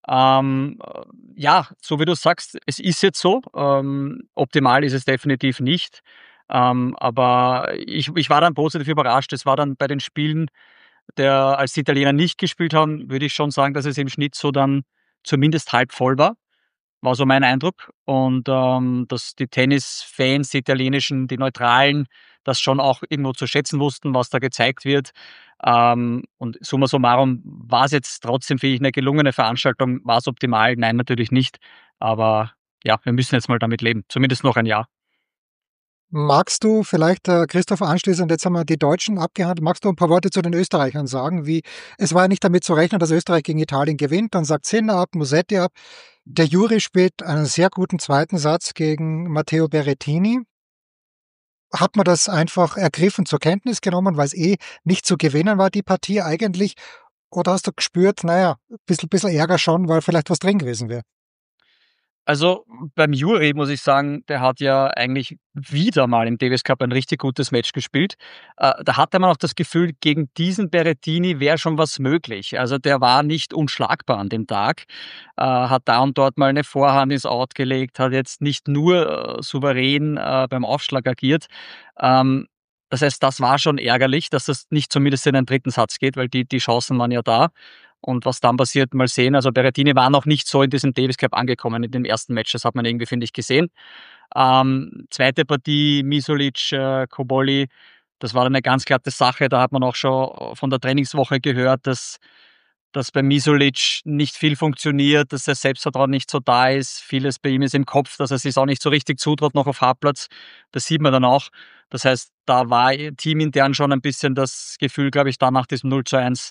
L: So wie du sagst, es ist jetzt so. Optimal ist es definitiv nicht. Aber ich war dann positiv überrascht. Es war dann bei den Spielen, als die Italiener nicht gespielt haben, würde ich schon sagen, dass es im Schnitt so dann zumindest halb voll war. War so mein Eindruck. Und dass die Tennisfans, die italienischen, die Neutralen, das schon auch irgendwo zu schätzen wussten, was da gezeigt wird. Und summa summarum war es jetzt trotzdem, finde ich, eine gelungene Veranstaltung. War es optimal? Nein, natürlich nicht. Aber ja, wir müssen jetzt mal damit leben. Zumindest noch ein Jahr.
A: Magst du vielleicht, Christoph, anschließend, jetzt haben wir die Deutschen abgehandelt, magst du ein paar Worte zu den Österreichern sagen? Es war ja nicht damit zu rechnen, dass Österreich gegen Italien gewinnt, dann sagt Sinner ab, Musetti ab. Der Juri spielt einen sehr guten zweiten Satz gegen Matteo Berrettini. Hat man das einfach ergriffen, zur Kenntnis genommen, weil es nicht zu gewinnen war, die Partie eigentlich? Oder hast du gespürt, naja, bisschen Ärger schon, weil vielleicht was drin gewesen wäre?
L: Also beim Juri muss ich sagen, der hat ja eigentlich wieder mal im Davis Cup ein richtig gutes Match gespielt. Da hatte man auch das Gefühl, gegen diesen Berrettini wäre schon was möglich. Also der war nicht unschlagbar an dem Tag, hat da und dort mal eine Vorhand ins Out gelegt, hat jetzt nicht nur souverän beim Aufschlag agiert. Das heißt, das war schon ärgerlich, dass das nicht zumindest in den dritten Satz geht, weil die Chancen waren ja da. Und was dann passiert, mal sehen. Also Berrettini war noch nicht so in diesem Davis Cup angekommen in dem ersten Match. Das hat man irgendwie, finde ich, gesehen. Zweite Partie, Misolic, Cobolli, das war dann eine ganz glatte Sache. Da hat man auch schon von der Trainingswoche gehört, dass bei Misolic nicht viel funktioniert, dass das Selbstvertrauen nicht so da ist. Vieles bei ihm ist im Kopf, dass er sich auch nicht so richtig zutraut noch auf Hartplatz. Das sieht man dann auch. Das heißt, da war teamintern schon ein bisschen das Gefühl, glaube ich, da nach diesem 0:1,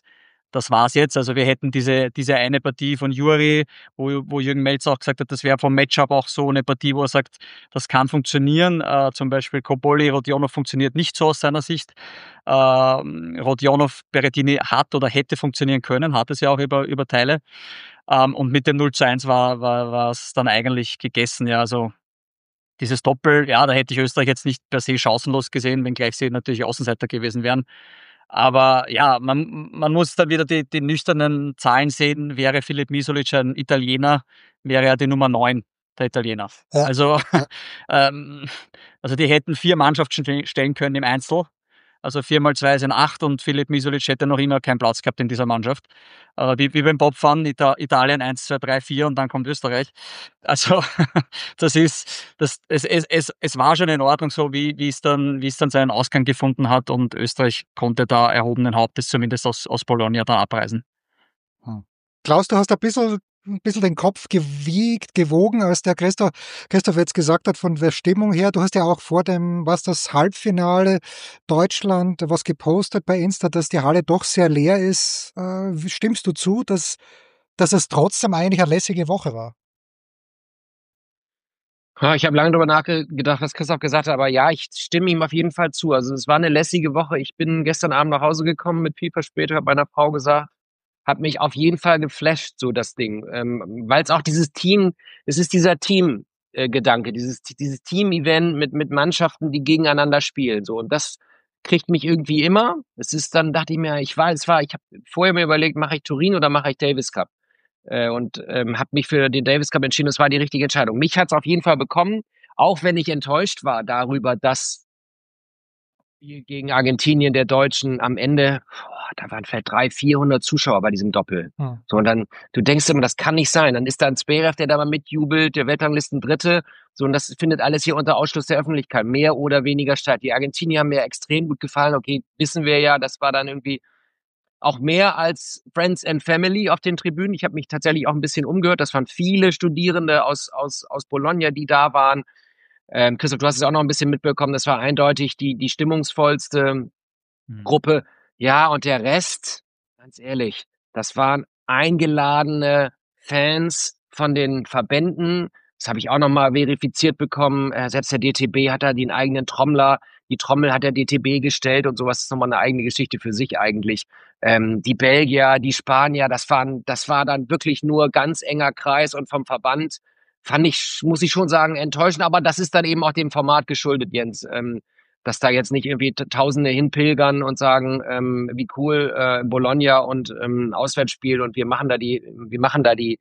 L: das war's jetzt. Also wir hätten diese eine Partie von Juri, wo Jürgen Melzer auch gesagt hat, das wäre vom Matchup auch so eine Partie, wo er sagt, das kann funktionieren. Zum Beispiel Cobolli, Rodionov funktioniert nicht so aus seiner Sicht. Rodionov, Berrettini hat oder hätte funktionieren können, hat es ja auch über Teile. Und mit dem 0:1 war es dann eigentlich gegessen. Ja, also dieses Doppel, ja, da hätte ich Österreich jetzt nicht per se chancenlos gesehen, wenngleich sie natürlich Außenseiter gewesen wären. Aber ja, man muss dann wieder die nüchternen Zahlen sehen. Wäre Filip Misolic ein Italiener, wäre er die Nummer 9 der Italiener. Ja. Also, also die hätten 4 Mannschaften stellen können im Einzel. Also 4 mal 2 sind 8 und Filip Misolic hätte noch immer keinen Platz gehabt in dieser Mannschaft. Wie beim Bobfahren, Italien 1, 2, 3, 4 und dann kommt Österreich. Also es war schon in Ordnung so, wie es dann seinen Ausgang gefunden hat und Österreich konnte da erhobenen Hauptes zumindest aus Bologna dann abreisen.
A: Klaus, du hast ein bisschen den Kopf gewogen, als der Christoph jetzt gesagt hat, von der Stimmung her. Du hast ja auch vor das Halbfinale Deutschland was gepostet bei Insta, dass die Halle doch sehr leer ist. Stimmst du zu, dass es trotzdem eigentlich eine lässige Woche war?
K: Ich habe lange darüber nachgedacht, was Christoph gesagt hat, aber ja, ich stimme ihm auf jeden Fall zu. Also es war eine lässige Woche. Ich bin gestern Abend nach Hause gekommen mit viel Verspätung, habe meiner Frau gesagt, hat mich auf jeden Fall geflasht, so das Ding. Weil es auch dieses Team, es ist dieser Team-Gedanke, dieses Team-Event mit Mannschaften, die gegeneinander spielen. So. Und das kriegt mich irgendwie immer. Es ist dann, dachte ich mir, ich habe vorher mir überlegt, mache ich Turin oder mache ich Davis Cup? Und habe mich für den Davis Cup entschieden. Das war die richtige Entscheidung. Mich hat es auf jeden Fall bekommen, auch wenn ich enttäuscht war darüber, dass gegen Argentinien der Deutschen am Ende, da waren vielleicht 300-400 Zuschauer bei diesem Doppel. So, und dann, du denkst immer, das kann nicht sein. Dann ist da ein Zverev, der da mal mitjubelt, der Weltranglisten Dritte. So, und das findet alles hier unter Ausschluss der Öffentlichkeit mehr oder weniger statt. Die Argentinier haben mir extrem gut gefallen. Okay, wissen wir ja, das war dann irgendwie auch mehr als Friends and Family auf den Tribünen. Ich habe mich tatsächlich auch ein bisschen umgehört. Das waren viele Studierende aus Bologna, die da waren. Christoph, du hast es auch noch ein bisschen mitbekommen. Das war eindeutig die stimmungsvollste Gruppe. Ja, und der Rest, ganz ehrlich, das waren eingeladene Fans von den Verbänden. Das habe ich auch nochmal verifiziert bekommen. Selbst der DTB hat da den eigenen Trommler. Die Trommel hat der DTB gestellt und sowas ist nochmal eine eigene Geschichte für sich eigentlich. Die Belgier, die Spanier, das war dann wirklich nur ganz enger Kreis und vom Verband muss ich schon sagen, enttäuschend. Aber das ist dann eben auch dem Format geschuldet, Jens. Dass da jetzt nicht irgendwie Tausende hinpilgern und sagen, wie cool Bologna und Auswärtsspiel und wir machen da die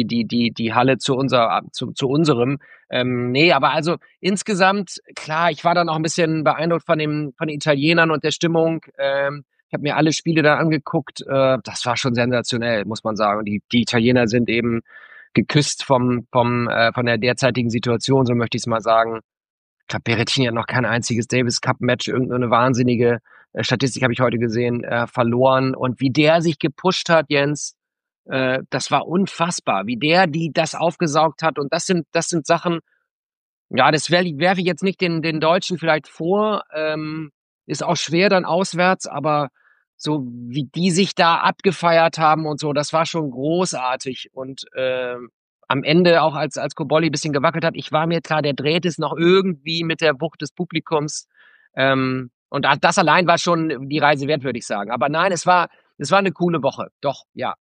K: Halle zu unserem. Nee, aber also insgesamt, klar, ich war dann auch ein bisschen beeindruckt von den Italienern und der Stimmung. Ich habe mir alle Spiele da angeguckt. Das war schon sensationell, muss man sagen. Und die Italiener sind eben geküsst von der derzeitigen Situation, so möchte ich es mal sagen. Ich glaube, Berrettini hat noch kein einziges Davis Cup Match, irgendeine wahnsinnige Statistik habe ich heute gesehen, verloren. Und wie der sich gepusht hat, Jens, das war unfassbar, wie der das aufgesaugt hat. Und das sind Sachen, ja, das werfe ich jetzt nicht den Deutschen vielleicht vor. Ist auch schwer dann auswärts, aber so wie die sich da abgefeiert haben und so, das war schon großartig. Und am Ende auch als Cobolli ein bisschen gewackelt hat, ich war mir klar, der dreht es noch irgendwie mit der Wucht des Publikums. Und das allein war schon die Reise wert, würde ich sagen. Aber nein, es war eine coole Woche. Doch, ja.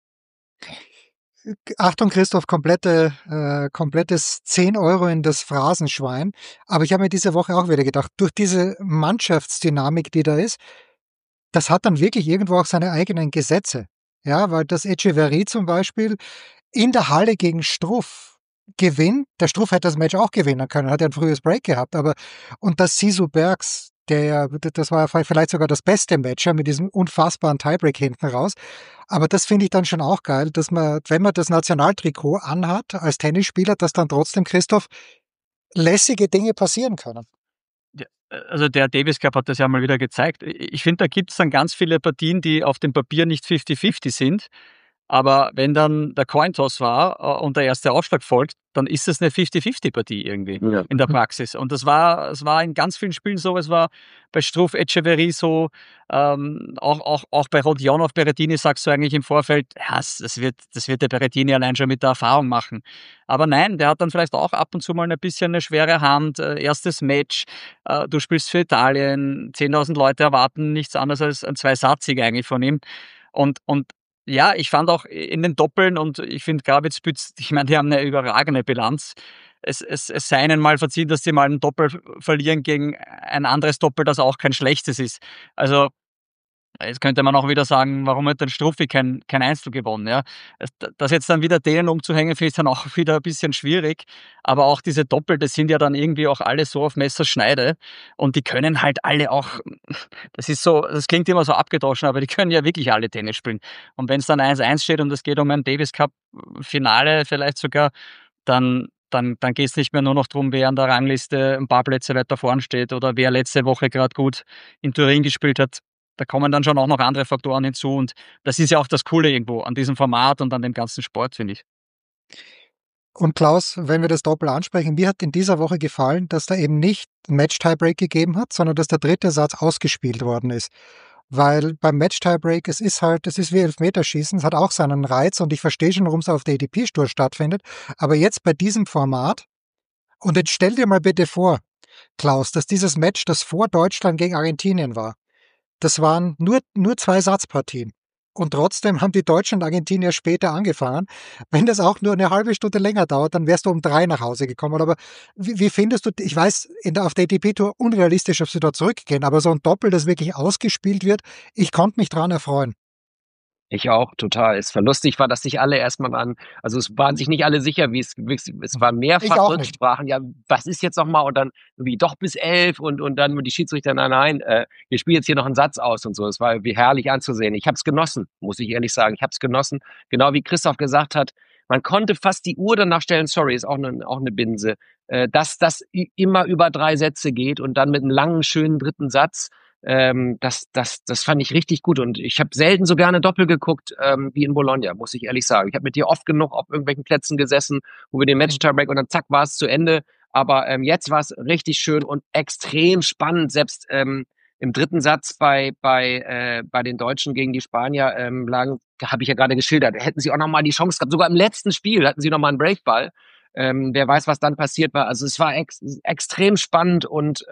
A: Achtung, Christoph, komplettes 10 Euro in das Phrasenschwein. Aber ich habe mir diese Woche auch wieder gedacht, durch diese Mannschaftsdynamik, die da ist, das hat dann wirklich irgendwo auch seine eigenen Gesetze. Ja, weil das Echeverry zum Beispiel in der Halle gegen Struff gewinnt. Der Struff hätte das Match auch gewinnen können, hat ja ein frühes Break gehabt. Und das Sisu Bergs, das war vielleicht sogar das beste Match, ja, mit diesem unfassbaren Tiebreak hinten raus. Aber das finde ich dann schon auch geil, dass man, wenn man das Nationaltrikot anhat als Tennisspieler, dass dann trotzdem, Christoph, lässige Dinge passieren können.
L: Also der Davis Cup hat das ja mal wieder gezeigt. Ich finde, da gibt es dann ganz viele Partien, die auf dem Papier nicht 50-50 sind. Aber wenn dann der Cointoss war und der erste Ausschlag folgt, dann ist es eine 50-50-Partie irgendwie in der Praxis. Und es war in ganz vielen Spielen so, es war bei Struff, Etcheverry so, auch bei Rodionov, Berrettini sagst du eigentlich im Vorfeld, ja, das wird der Berrettini allein schon mit der Erfahrung machen. Aber nein, der hat dann vielleicht auch ab und zu mal ein bisschen eine schwere Hand, erstes Match, du spielst für Italien, 10.000 Leute erwarten nichts anderes als ein 2-Satz-Sieg eigentlich von ihm. Und ja, ich fand auch in den Doppeln, und ich finde Grawitz-Büz, ich meine, die haben eine überragende Bilanz. Es sei ihnen mal verziehen, dass sie mal ein Doppel verlieren gegen ein anderes Doppel, das auch kein schlechtes ist. Also jetzt könnte man auch wieder sagen, warum hat denn Struffi kein Einzel gewonnen? Ja? Das jetzt dann wieder denen umzuhängen, finde ich dann auch wieder ein bisschen schwierig. Aber auch diese Doppel, das sind ja dann irgendwie auch alle so auf Messerschneide. Und die können halt alle auch, das ist so, das klingt immer so abgedroschen, aber die können ja wirklich alle Tennis spielen. Und wenn es dann 1-1 steht und es geht um ein Davis Cup Finale vielleicht sogar, dann geht es nicht mehr nur noch darum, wer an der Rangliste ein paar Plätze weiter vorn steht oder wer letzte Woche gerade gut in Turin gespielt hat. Da kommen dann schon auch noch andere Faktoren hinzu, und das ist ja auch das Coole irgendwo an diesem Format und an dem ganzen Sport, finde ich.
A: Und Klaus, wenn wir das Doppel ansprechen, mir hat in dieser Woche gefallen, dass da eben nicht ein Match-Tiebreak gegeben hat, sondern dass der dritte Satz ausgespielt worden ist. Weil beim Match-Tiebreak, es ist wie Elfmeterschießen, es hat auch seinen Reiz, und ich verstehe schon, warum es auf der ATP-Tour stattfindet. Aber jetzt bei diesem Format, und jetzt stell dir mal bitte vor, Klaus, dass dieses Match, das vor Deutschland gegen Argentinien war, das waren nur 2 Satzpartien. Und trotzdem haben die Deutschen und Argentinier später angefangen. Wenn das auch nur eine halbe Stunde länger dauert, dann wärst du um 3 nach Hause gekommen. Aber wie findest du, ich weiß, auf der ATP-Tour unrealistisch, ob sie da zurückgehen, aber so ein Doppel, das wirklich ausgespielt wird, ich konnte mich dran erfreuen.
K: Ich auch, total. Es war lustig, war, dass sich alle erstmal waren, also es waren sich nicht alle sicher, es waren mehrfach Rücksprachen, ja, was ist jetzt nochmal, und dann irgendwie doch bis 11 und dann die Schiedsrichter, nein, wir spielen jetzt hier noch einen Satz aus und so. Es war wie herrlich anzusehen. Ich habe es genossen, muss ich ehrlich sagen. Ich habe es genossen. Genau wie Christoph gesagt hat, man konnte fast die Uhr danach stellen, sorry, ist auch eine Binse, dass das immer über 3 Sätze geht und dann mit einem langen, schönen dritten Satz. Das fand ich richtig gut, und ich habe selten so gerne Doppel geguckt wie in Bologna, muss ich ehrlich sagen. Ich habe mit dir oft genug auf irgendwelchen Plätzen gesessen, wo wir den Match-Tiebreak und dann zack war es zu Ende. Aber jetzt war es richtig schön und extrem spannend. Selbst im dritten Satz bei den Deutschen gegen die Spanier habe ich ja gerade geschildert, hätten sie auch nochmal die Chance gehabt. Sogar im letzten Spiel hatten sie nochmal einen Breakball. Wer weiß, was dann passiert war. Also es war extrem spannend und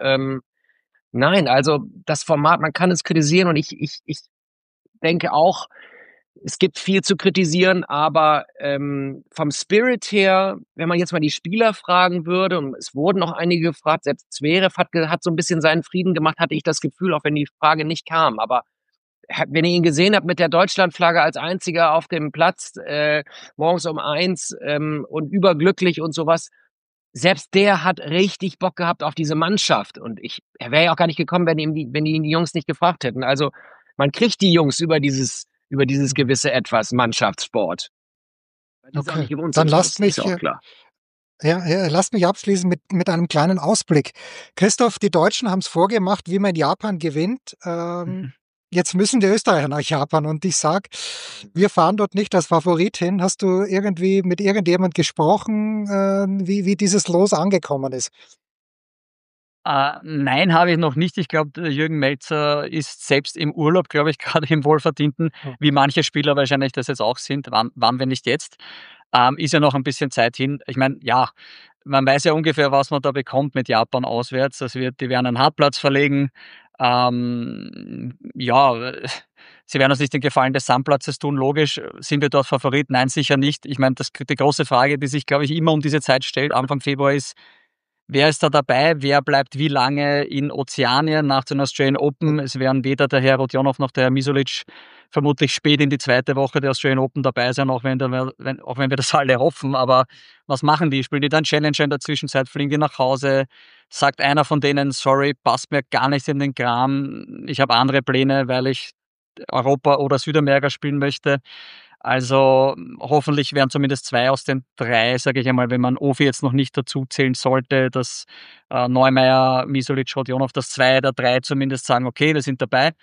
K: nein, also das Format, man kann es kritisieren, und ich denke auch, es gibt viel zu kritisieren, aber vom Spirit her, wenn man jetzt mal die Spieler fragen würde, und es wurden noch einige gefragt, selbst Zverev hat so ein bisschen seinen Frieden gemacht, hatte ich das Gefühl, auch wenn die Frage nicht kam, aber wenn ihr ihn gesehen habt mit der Deutschlandflagge als einziger auf dem Platz, morgens um 1 und überglücklich und sowas, selbst der hat richtig Bock gehabt auf diese Mannschaft. Und er wäre ja auch gar nicht gekommen, wenn ihn die Jungs nicht gefragt hätten. Also man kriegt die Jungs über dieses gewisse Etwas Mannschaftssport.
A: Okay, dann lasst mich abschließen mit einem kleinen Ausblick. Christoph, die Deutschen haben es vorgemacht, wie man in Japan gewinnt. Jetzt müssen die Österreicher nach Japan, und ich sag, wir fahren dort nicht als Favorit hin. Hast du irgendwie mit irgendjemand gesprochen, wie dieses Los angekommen ist?
L: Nein, habe ich noch nicht. Ich glaube, Jürgen Melzer ist selbst im Urlaub, glaube ich, gerade im Wohlverdienten, wie manche Spieler wahrscheinlich das jetzt auch sind. Wann wenn nicht jetzt? Ist ja noch ein bisschen Zeit hin. Ich meine, ja, man weiß ja ungefähr, was man da bekommt mit Japan auswärts. Die werden einen Hartplatz verlegen. Ja, sie werden uns nicht den Gefallen des Sandplatzes tun, logisch. Sind wir dort Favorit? Nein, sicher nicht. Ich meine, die große Frage, die sich, glaube ich, immer um diese Zeit stellt, Anfang Februar, ist, wer ist da dabei? Wer bleibt wie lange in Ozeanien nach den Australian Open? Es werden weder der Herr Rodionov noch der Herr Misolic vermutlich spät in die zweite Woche der Australian Open dabei sein, auch wenn wir das alle hoffen. Aber was machen die? Spielen die dann Challenger in der Zwischenzeit? Fliegen die nach Hause? Sagt einer von denen, sorry, passt mir gar nicht in den Kram. Ich habe andere Pläne, weil ich Europa oder Südamerika spielen möchte. Also hoffentlich werden zumindest 2 aus den 3, sage ich einmal, wenn man Ofi jetzt noch nicht dazu zählen sollte, dass Neumeier, Misolic, Rodionov, dass 2 der 3 zumindest sagen, okay, wir sind dabei.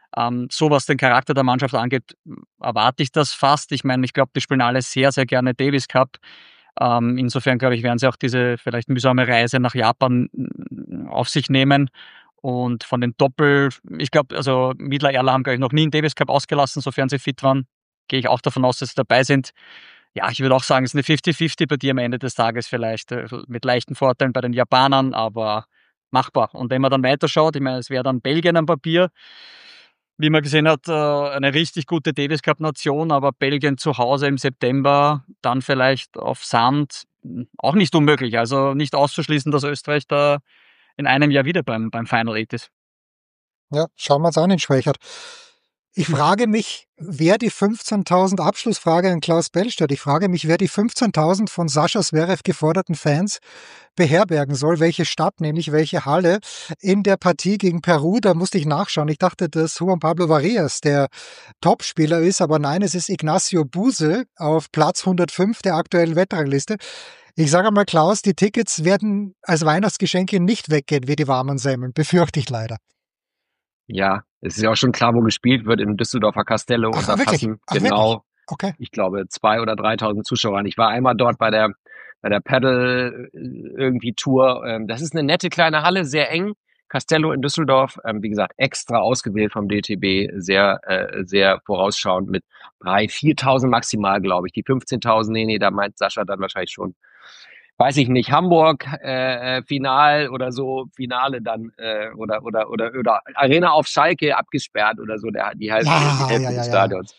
L: So was den Charakter der Mannschaft angeht, erwarte ich das fast. Ich meine, ich glaube, die spielen alle sehr, sehr gerne Davis Cup. Insofern, glaube ich, werden sie auch diese vielleicht mühsame Reise nach Japan auf sich nehmen. Und von den Doppel, ich glaube, also Miedler, Erler haben, glaube ich, noch nie einen Davis Cup ausgelassen, sofern sie fit waren. Gehe ich auch davon aus, dass sie dabei sind. Ja, ich würde auch sagen, es ist eine 50-50 bei dir am Ende des Tages vielleicht mit leichten Vorteilen bei den Japanern, aber machbar. Und wenn man dann weiterschaut, ich meine, es wäre dann Belgien am Papier, wie man gesehen hat, eine richtig gute Davis Cup Nation, aber Belgien zu Hause im September, dann vielleicht auf Sand, auch nicht unmöglich. Also nicht auszuschließen, dass Österreich da in einem Jahr wieder beim Final Eight ist.
A: Ja, schauen wir uns an in Schwächert. Ich frage mich, wer die 15.000 Abschlussfrage an Klaus Bellstadt, ich frage mich, wer die 15.000 von Sascha Zverev geforderten Fans beherbergen soll, welche Stadt, nämlich welche Halle in der Partie gegen Peru, da musste ich nachschauen. Ich dachte, dass Juan Pablo Varillas der Topspieler ist, aber nein, es ist Ignacio Buse auf Platz 105 der aktuellen Wettrangliste. Ich sage mal, Klaus, die Tickets werden als Weihnachtsgeschenke nicht weggehen wie die warmen Semmeln, befürchte ich leider.
K: Ja, es ist ja auch schon klar, wo gespielt wird, im Düsseldorfer Castello. Und da passen genau,
A: okay.
K: Ich glaube, 2.000 oder 3.000 Zuschauer. Ich war einmal dort bei der Paddle irgendwie Tour. Das ist eine nette kleine Halle, sehr eng. Castello in Düsseldorf, wie gesagt, extra ausgewählt vom DTB, sehr vorausschauend mit 3.000, 4.000 maximal, glaube ich. Die 15.000, nee, da meint Sascha dann wahrscheinlich schon, weiß ich nicht, Hamburg Finale dann oder Arena auf Schalke abgesperrt oder so, die Hälfte des Stadions.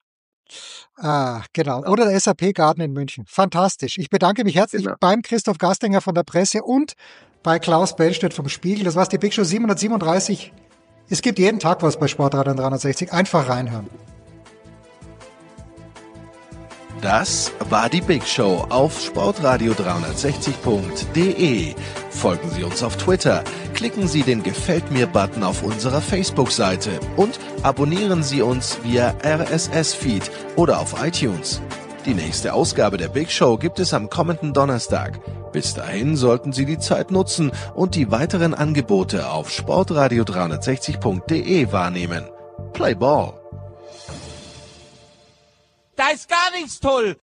A: Ah, genau. Oder der SAP Garten in München. Fantastisch. Ich bedanke mich herzlich beim Christoph Gastinger von der Presse und bei Klaus Bellstadt vom Spiegel. Das war's, die Big Show 737. Es gibt jeden Tag was bei Sportradio 360. Einfach reinhören.
M: Das war die Big Show auf sportradio360.de. Folgen Sie uns auf Twitter, klicken Sie den Gefällt mir-Button auf unserer Facebook-Seite und abonnieren Sie uns via RSS-Feed oder auf iTunes. Die nächste Ausgabe der Big Show gibt es am kommenden Donnerstag. Bis dahin sollten Sie die Zeit nutzen und die weiteren Angebote auf sportradio360.de wahrnehmen. Play Ball!
N: Da ist gar nichts toll.